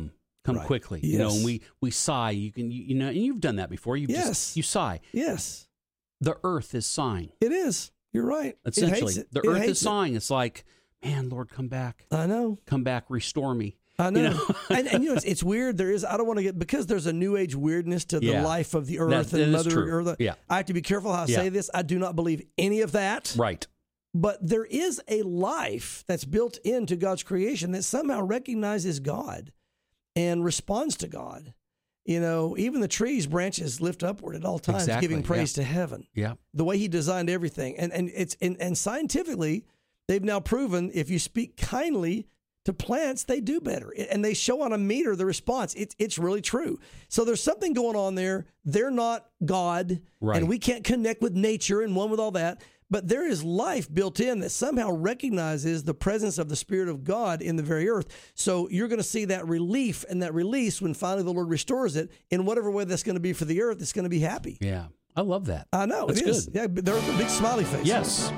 come Right. quickly. Yes. You know, and we sigh. You can, you know, and you've done that before. Yes. You sigh. Yes, The earth is sighing. it is. You're right. It Essentially, hates it. the It earth hates is sighing. It's like, man, Lord, come back. I know. Come back, restore me. I know. You know? and you know, it's weird. There is, I don't want to get, because there's a new age weirdness to the Yeah. life of the earth That and is Mother true. Earth. Yeah. I have to be careful how I Yeah. say this. I do not believe any of that. Right. But there is a life that's built into God's creation that somehow recognizes God and responds to God. You know, even the trees' branches lift upward at all times, Exactly, giving praise yeah. to heaven. Yeah. The way He designed everything, and scientifically, they've now proven if you speak kindly to plants, they do better, and they show on a meter the response. It's really true. So there's something going on there. They're not God, Right. and we can't connect with nature and one with all that. But there is life built in that somehow recognizes the presence of the Spirit of God in the very earth. So you're going to see that relief and that release when finally the Lord restores it in whatever way that's going to be for the earth. It's going to be happy. Yeah. I love that. I know. That's it is. good. Yeah, but there's a big smiley face. Yes.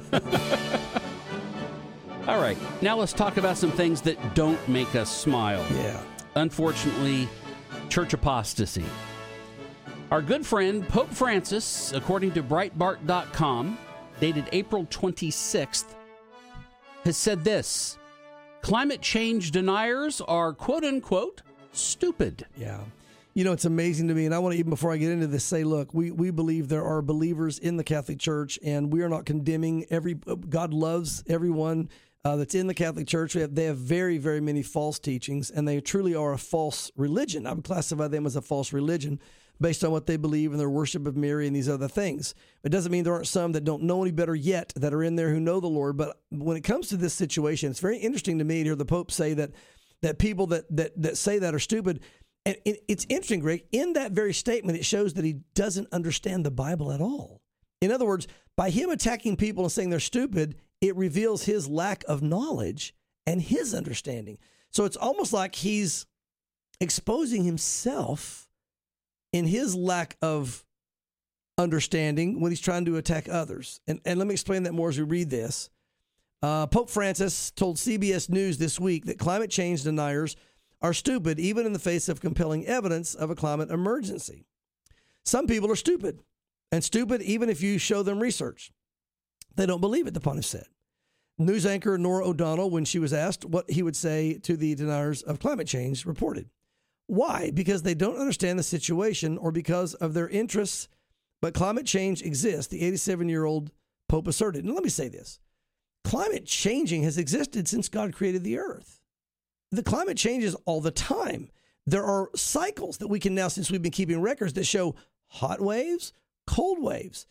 All right. Now let's talk about some things that don't make us smile. Yeah. Unfortunately, church apostasy. Our good friend, Pope Francis, according to Breitbart.com, dated April 26th, has said this: climate change deniers are, quote unquote, stupid. Yeah. You know, it's amazing to me, and I want to, even before I get into this, say, look, we believe there are believers in the Catholic Church, and we are not condemning God loves everyone that's in the Catholic Church. They have very, very many false teachings, and they truly are a false religion. I would classify them as a false religion based on what they believe in their worship of Mary and these other things. It doesn't mean there aren't some that don't know any better yet that are in there who know the Lord. But when it comes to this situation, it's very interesting to me to hear the Pope say that people that say that are stupid. And it's interesting, Greg, in that very statement, it shows that he doesn't understand the Bible at all. In other words, by him attacking people and saying they're stupid, it reveals his lack of knowledge and his understanding. So it's almost like he's exposing himself in his lack of understanding when he's trying to attack others. And let me explain that more as we read this. Pope Francis told CBS News this week that climate change deniers are stupid even in the face of compelling evidence of a climate emergency. Some people are stupid, and stupid even if you show them research. They don't believe it, the pontiff said. News anchor Nora O'Donnell, when she was asked what he would say to the deniers of climate change, reported, why? Because they don't understand the situation or because of their interests, but climate change exists, the 87-year-old Pope asserted. And let me say this. Climate changing has existed since God created the earth. The climate changes all the time. There are cycles that we can now, since we've been keeping records, that show hot waves, cold waves.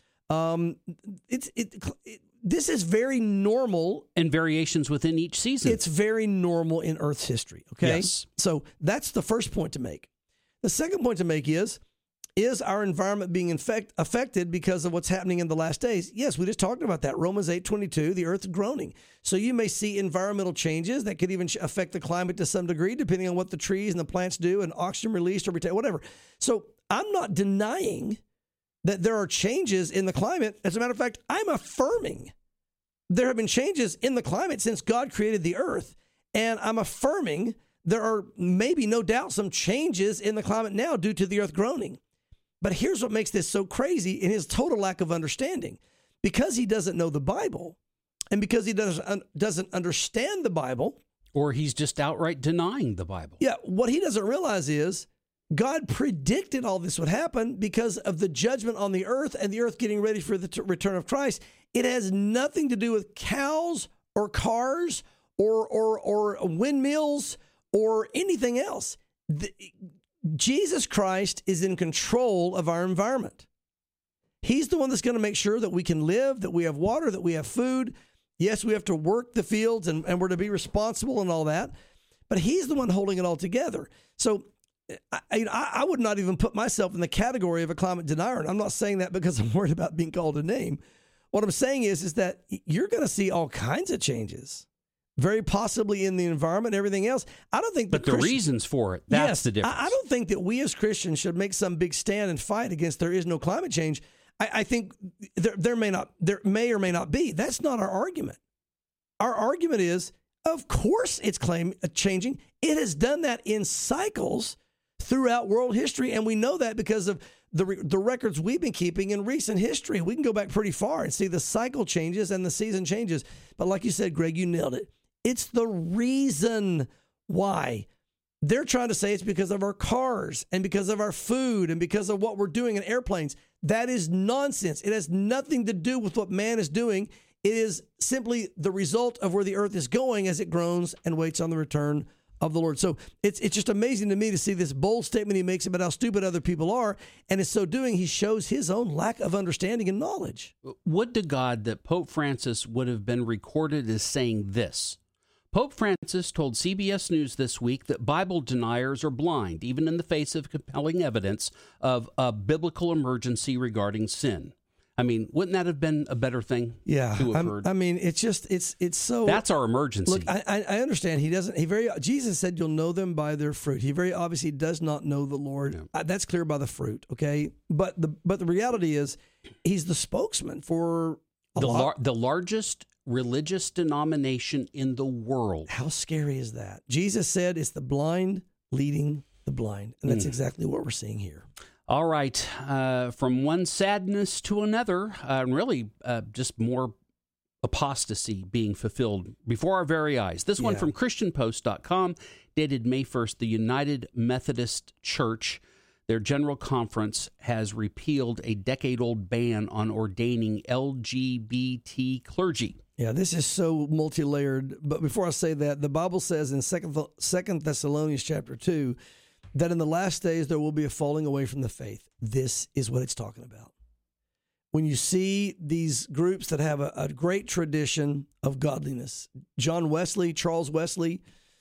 This is very normal. And variations within each season. It's very normal in Earth's history, okay? Yes. So that's the first point to make. The second point to make is our environment being affected because of what's happening in the last days? Yes, we just talked about that. Romans 8:22, the earth is groaning. So you may see environmental changes that could even affect the climate to some degree, depending on what the trees and the plants do and oxygen released or whatever. So I'm not denying that there are changes in the climate. As a matter of fact, I'm affirming there have been changes in the climate since God created the earth. And I'm affirming there are maybe, no doubt, some changes in the climate now due to the earth groaning. But here's what makes this so crazy in his total lack of understanding. Because he doesn't know the Bible, and because he doesn't understand the Bible. Or he's just outright denying the Bible. Yeah, what he doesn't realize is God predicted all this would happen because of the judgment on the earth and the earth getting ready for the return of Christ. It has nothing to do with cows or cars or windmills or anything else. Jesus Christ is in control of our environment. He's the one that's going to make sure that we can live, that we have water, that we have food. Yes, we have to work the fields and we're to be responsible and all that. But he's the one holding it all together. So I would not even put myself in the category of a climate denier. And I'm not saying that because I'm worried about being called a name. What I'm saying is that you're going to see all kinds of changes, very possibly in the environment and everything else. I don't think But the reasons for it, that's the difference. I don't think that we as Christians should make some big stand and fight against there is no climate change. I think there may or may not be. That's not our argument. Our argument is Of course it's changing. It has done that in cycles throughout world history, and we know that because of the records we've been keeping in recent history. We can go back pretty far and see the cycle changes and the season changes. But like you said, Greg, you nailed it. It's the reason why. They're trying to say it's because of our cars and because of our food and because of what we're doing in airplanes. That is nonsense. It has nothing to do with what man is doing. It is simply the result of where the earth is going as it groans and waits on the return of the Lord. So it's just amazing to me to see this bold statement he makes about how stupid other people are. And in so doing, he shows his own lack of understanding and knowledge. Would to God that Pope Francis would have been recorded as saying this. Pope Francis told CBS News this week that Bible deniers are blind, even in the face of compelling evidence of a biblical emergency regarding sin. I mean, wouldn't that have been a better thing to have heard? I mean, it's so... That's our emergency. Look, I understand. Jesus said you'll know them by their fruit. He very obviously does not know the Lord. Yeah. That's clear by the fruit, okay? But the reality is he's the spokesman for the largest religious denomination in the world. How scary is that? Jesus said it's the blind leading the blind, and that's exactly what we're seeing here. All right, from one sadness to another, and really just more apostasy being fulfilled before our very eyes. This one from ChristianPost.com, dated May 1st. The United Methodist Church, their General Conference, has repealed a decade-old ban on ordaining LGBT clergy. Yeah, this is so multi-layered. But before I say that, the Bible says in 2 Thessalonians chapter 2, that in the last days there will be a falling away from the faith. This is what it's talking about. When you see these groups that have a great tradition of godliness, John Wesley, Charles Wesley,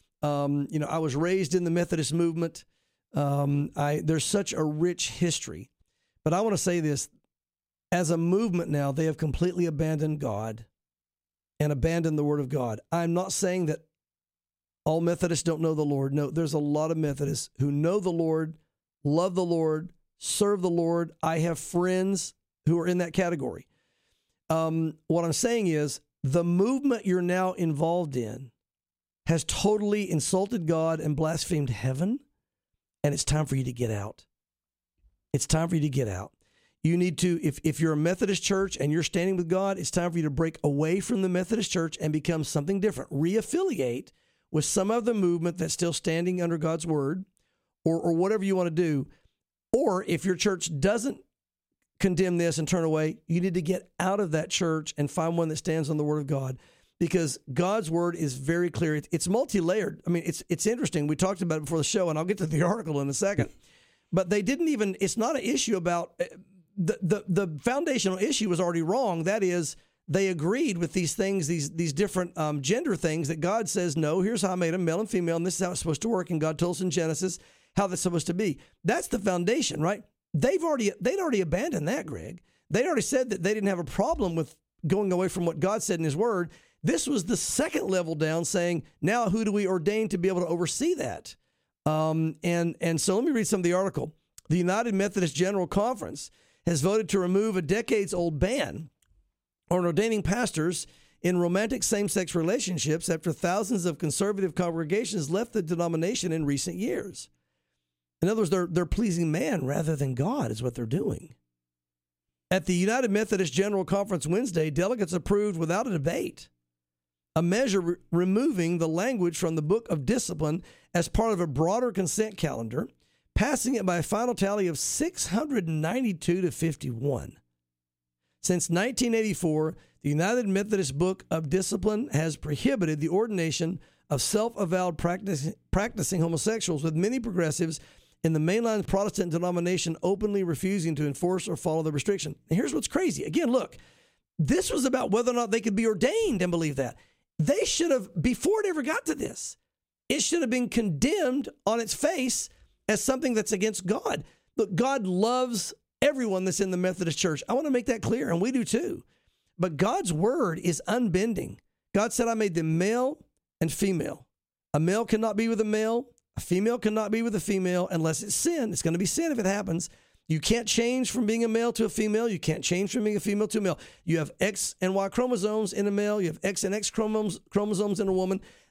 I was raised in the Methodist movement. There's such a rich history. But I want to say this, as a movement now, they have completely abandoned God and abandoned the Word of God. I'm not saying that all Methodists don't know the Lord. No, there's a lot of Methodists who know the Lord, love the Lord, serve the Lord. I have friends who are in that category. What I'm saying is the movement you're now involved in has totally insulted God and blasphemed heaven, and it's time for you to get out. It's time for you to get out. You need to, if you're a Methodist church and you're standing with God, it's time for you to break away from the Methodist church and become something different. Reaffiliate with some other movement that's still standing under God's word, or whatever you want to do. Or if your church doesn't condemn this and turn away, you need to get out of that church and find one that stands on the word of God, because God's word is very clear. It's multi-layered. I mean, it's interesting. We talked about it before the show, and I'll get to the article in a second. But they didn't even, it's not an issue about, the foundational issue was already wrong. That is, they agreed with these things, these different gender things that God says, no, here's how I made them, male and female, and this is how it's supposed to work. And God told us in Genesis how that's supposed to be. That's the foundation, right? They'd already abandoned that, Greg. They'd already said that they didn't have a problem with going away from what God said in his word. This was the second level down, saying, now who do we ordain to be able to oversee that? And so let me read some of the article. The United Methodist General Conference has voted to remove a decades-old ban on ordaining pastors in romantic same-sex relationships after thousands of conservative congregations left the denomination in recent years. In other words, they're pleasing man rather than God is what they're doing. At the United Methodist General Conference Wednesday, delegates approved without a debate a measure removing the language from the Book of Discipline as part of a broader consent calendar, passing it by a final tally of 692 to 51. Since 1984, the United Methodist Book of Discipline has prohibited the ordination of self-avowed practicing homosexuals, with many progressives in the mainline Protestant denomination openly refusing to enforce or follow the restriction. And here's what's crazy. Again, look, this was about whether or not they could be ordained and believe that. They should have, before it ever got to this, it should have been condemned on its face as something that's against God. Look, God loves everyone that's in the Methodist Church. I want to make that clear, and we do too. But God's word is unbending. God said, I made them male and female. A male cannot be with a male. A female cannot be with a female unless it's sin. It's going to be sin if it happens. You can't change from being a male to a female. You can't change from being a female to a male. You have X and Y chromosomes in a male. You have X and X chromosomes in a woman.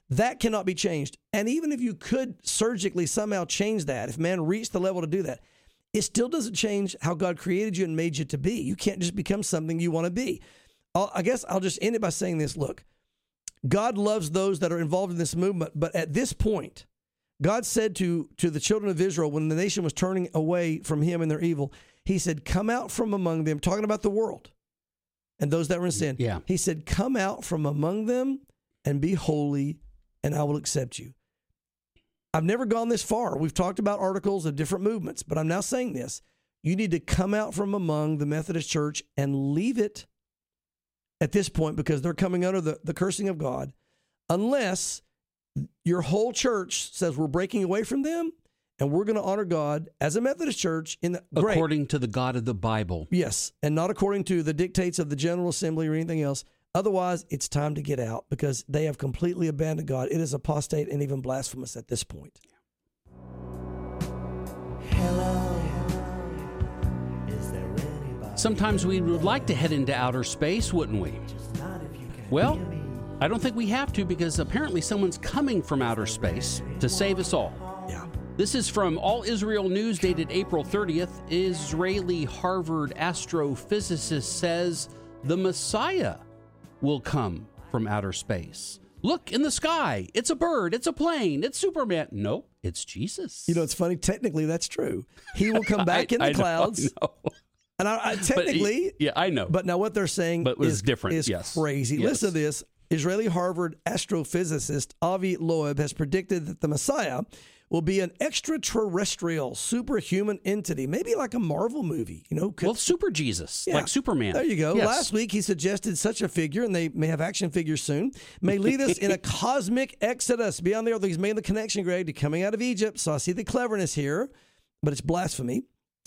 That cannot be changed. And even if you could surgically somehow change that, if man reached the level to do that, it still doesn't change how God created you and made you to be. You can't just become something you want to be. I guess I'll just end it by saying this. Look, God loves those that are involved in this movement, but at this point, God said to the children of Israel when the nation was turning away from him and their evil, he said, come out from among them, talking about the world and those that were in sin. Yeah. He said, come out from among them and be holy, and I will accept you. I've never gone this far. We've talked about articles of different movements, but I'm now saying this. You need to come out from among the Methodist Church and leave it at this point because they're coming under the cursing of God, unless your whole church says we're breaking away from them and we're going to honor God as a Methodist church according to the God of the Bible. Yes, and not according to the dictates of the General Assembly or anything else. Otherwise, it's time to get out because they have completely abandoned God. It is apostate and even blasphemous at this point. Sometimes we would like to head into outer space, wouldn't we? Well, I don't think we have to because apparently someone's coming from outer space to save us all. Yeah. This is from All Israel News dated April 30th. Israeli Harvard astrophysicist says the Messiah will come from outer space. Look in the sky. It's a bird. It's a plane. It's Superman. No, it's Jesus. You know, it's funny. Technically, that's true. He will come back in the clouds. I know. And I technically, I know. But now what they're saying is different. Is Yes. crazy. Yes. Listen to this. Israeli Harvard astrophysicist Avi Loeb has predicted that the Messiah will be an extraterrestrial, superhuman entity, maybe like a Marvel movie. You know, Super Jesus, Yeah. like Superman. There you go. Yes. Last week, he suggested such a figure, and they may have action figures soon, may lead us in a cosmic exodus beyond the earth. He's made the connection, Greg, to coming out of Egypt. So I see the cleverness here, but it's blasphemy.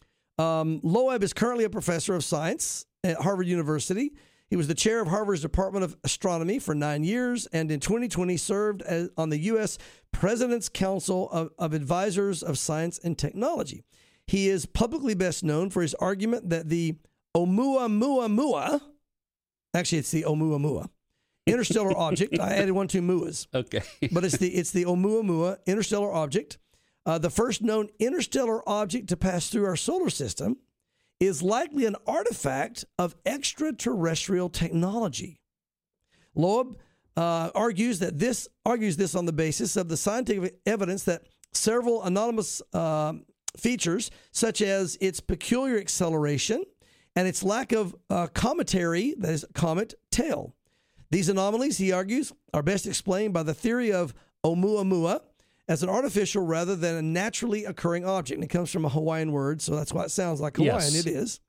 Loeb is currently a professor of science at Harvard University. He was the chair of Harvard's Department of Astronomy for 9 years, and in 2020 served on the U.S. President's Council of Advisors of Science and Technology. He is publicly best known for his argument that the Oumuamua, actually it's the Oumuamua, interstellar object. I added 1 2 muas. Okay. But it's the Oumuamua interstellar object, the first known interstellar object to pass through our solar system, is likely an artifact of extraterrestrial technology. Loeb argues this on the basis of the scientific evidence that several anomalous features, such as its peculiar acceleration and its lack of cometary, that is, comet tail. These anomalies, he argues, are best explained by the theory of Oumuamua as an artificial rather than a naturally occurring object. And it comes from a Hawaiian word, so that's why it sounds like Hawaiian. Yes. It is.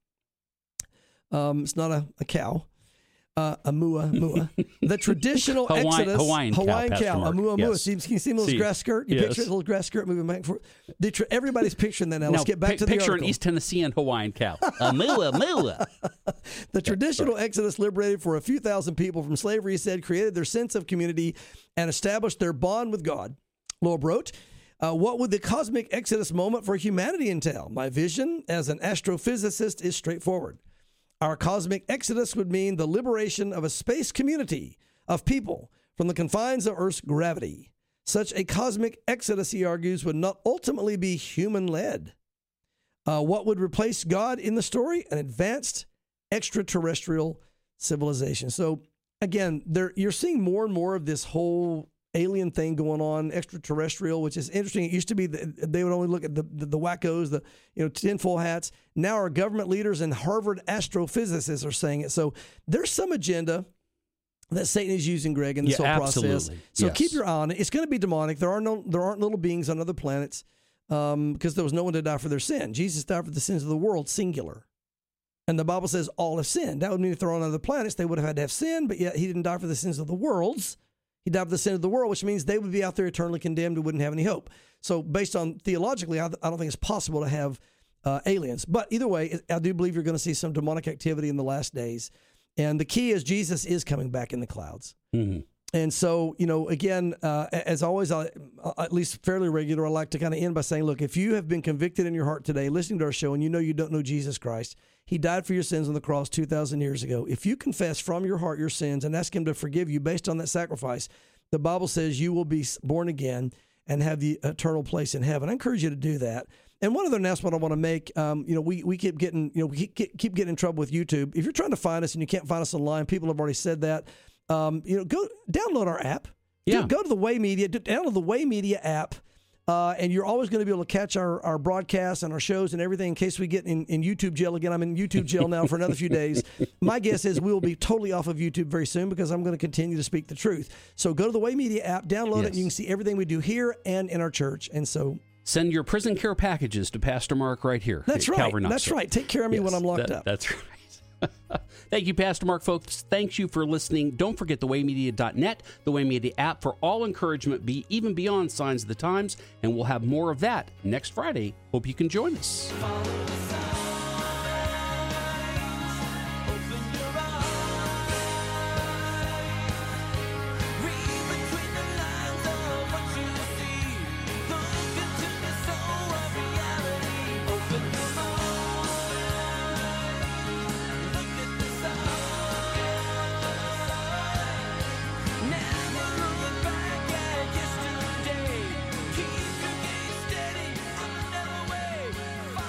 It's not a cow. A mua. The traditional Exodus. Hawaiian cow, A mua. Yes. See, can you see a little grass skirt? You picture it, a little grass skirt moving back and forth. Everybody's picturing that now. Let's get back to the picture article. an East Tennessean Hawaiian cow. A mua. The traditional Exodus liberated for a few thousand people from slavery, he said, created their sense of community and established their bond with God. Loeb wrote, what would the cosmic Exodus moment for humanity entail? My vision as an astrophysicist is straightforward. Our cosmic Exodus would mean the liberation of a space community of people from the confines of Earth's gravity. Such a cosmic Exodus, he argues, would not ultimately be human-led. What would replace God in the story? An advanced extraterrestrial civilization. So, again, you're seeing more and more of this whole alien thing going on, extraterrestrial, which is interesting. It used to be they would only look at the wackos, the tinfoil hats. Now our government leaders and Harvard astrophysicists are saying it. So there's some agenda that Satan is using, Greg, in this whole process. So yes. Keep your eye on it. It's going to be demonic. There aren't little beings on other planets because there was no one to die for their sin. Jesus died for the sins of the world, singular. And the Bible says all have sinned. That would mean if they're on other planets, they would have had to have sinned, but yet he didn't die for the sins of the worlds. He died for the sin of the world, which means they would be out there eternally condemned and wouldn't have any hope. So based on theologically, I don't think it's possible to have aliens. But either way, I do believe you're going to see some demonic activity in the last days. And the key is Jesus is coming back in the clouds. Mm-hmm. And so, again, as always, at least fairly regular, I like to kind of end by saying, look, if you have been convicted in your heart today, listening to our show, and you know you don't know Jesus Christ, he died for your sins on the cross 2,000 years ago. If you confess from your heart your sins and ask him to forgive you based on that sacrifice, the Bible says you will be born again and have the eternal place in heaven. I encourage you to do that. And one other announcement I want to make, we keep getting, keep getting in trouble with YouTube. If you're trying to find us and you can't find us online, people have already said that. Go download our app. Yeah. Go to the Way Media, download the Way Media app. And you're always going to be able to catch our broadcasts and our shows and everything in case we get in YouTube jail again. I'm in YouTube jail now for another few days. My guess is we will be totally off of YouTube very soon because I'm going to continue to speak the truth. So go to the Way Media app, download it, and you can see everything we do here and in our church. And so send your prison care packages to Pastor Mark right here. That's right. That's right. Take care of me when I'm locked up. That's right. Thank you, Pastor Mark. Folks, thanks you for listening. Don't forget thewaymedia.net, the Way Media app for all encouragement, even beyond Signs of the Times, and we'll have more of that next Friday. Hope you can join us. Follow the sign.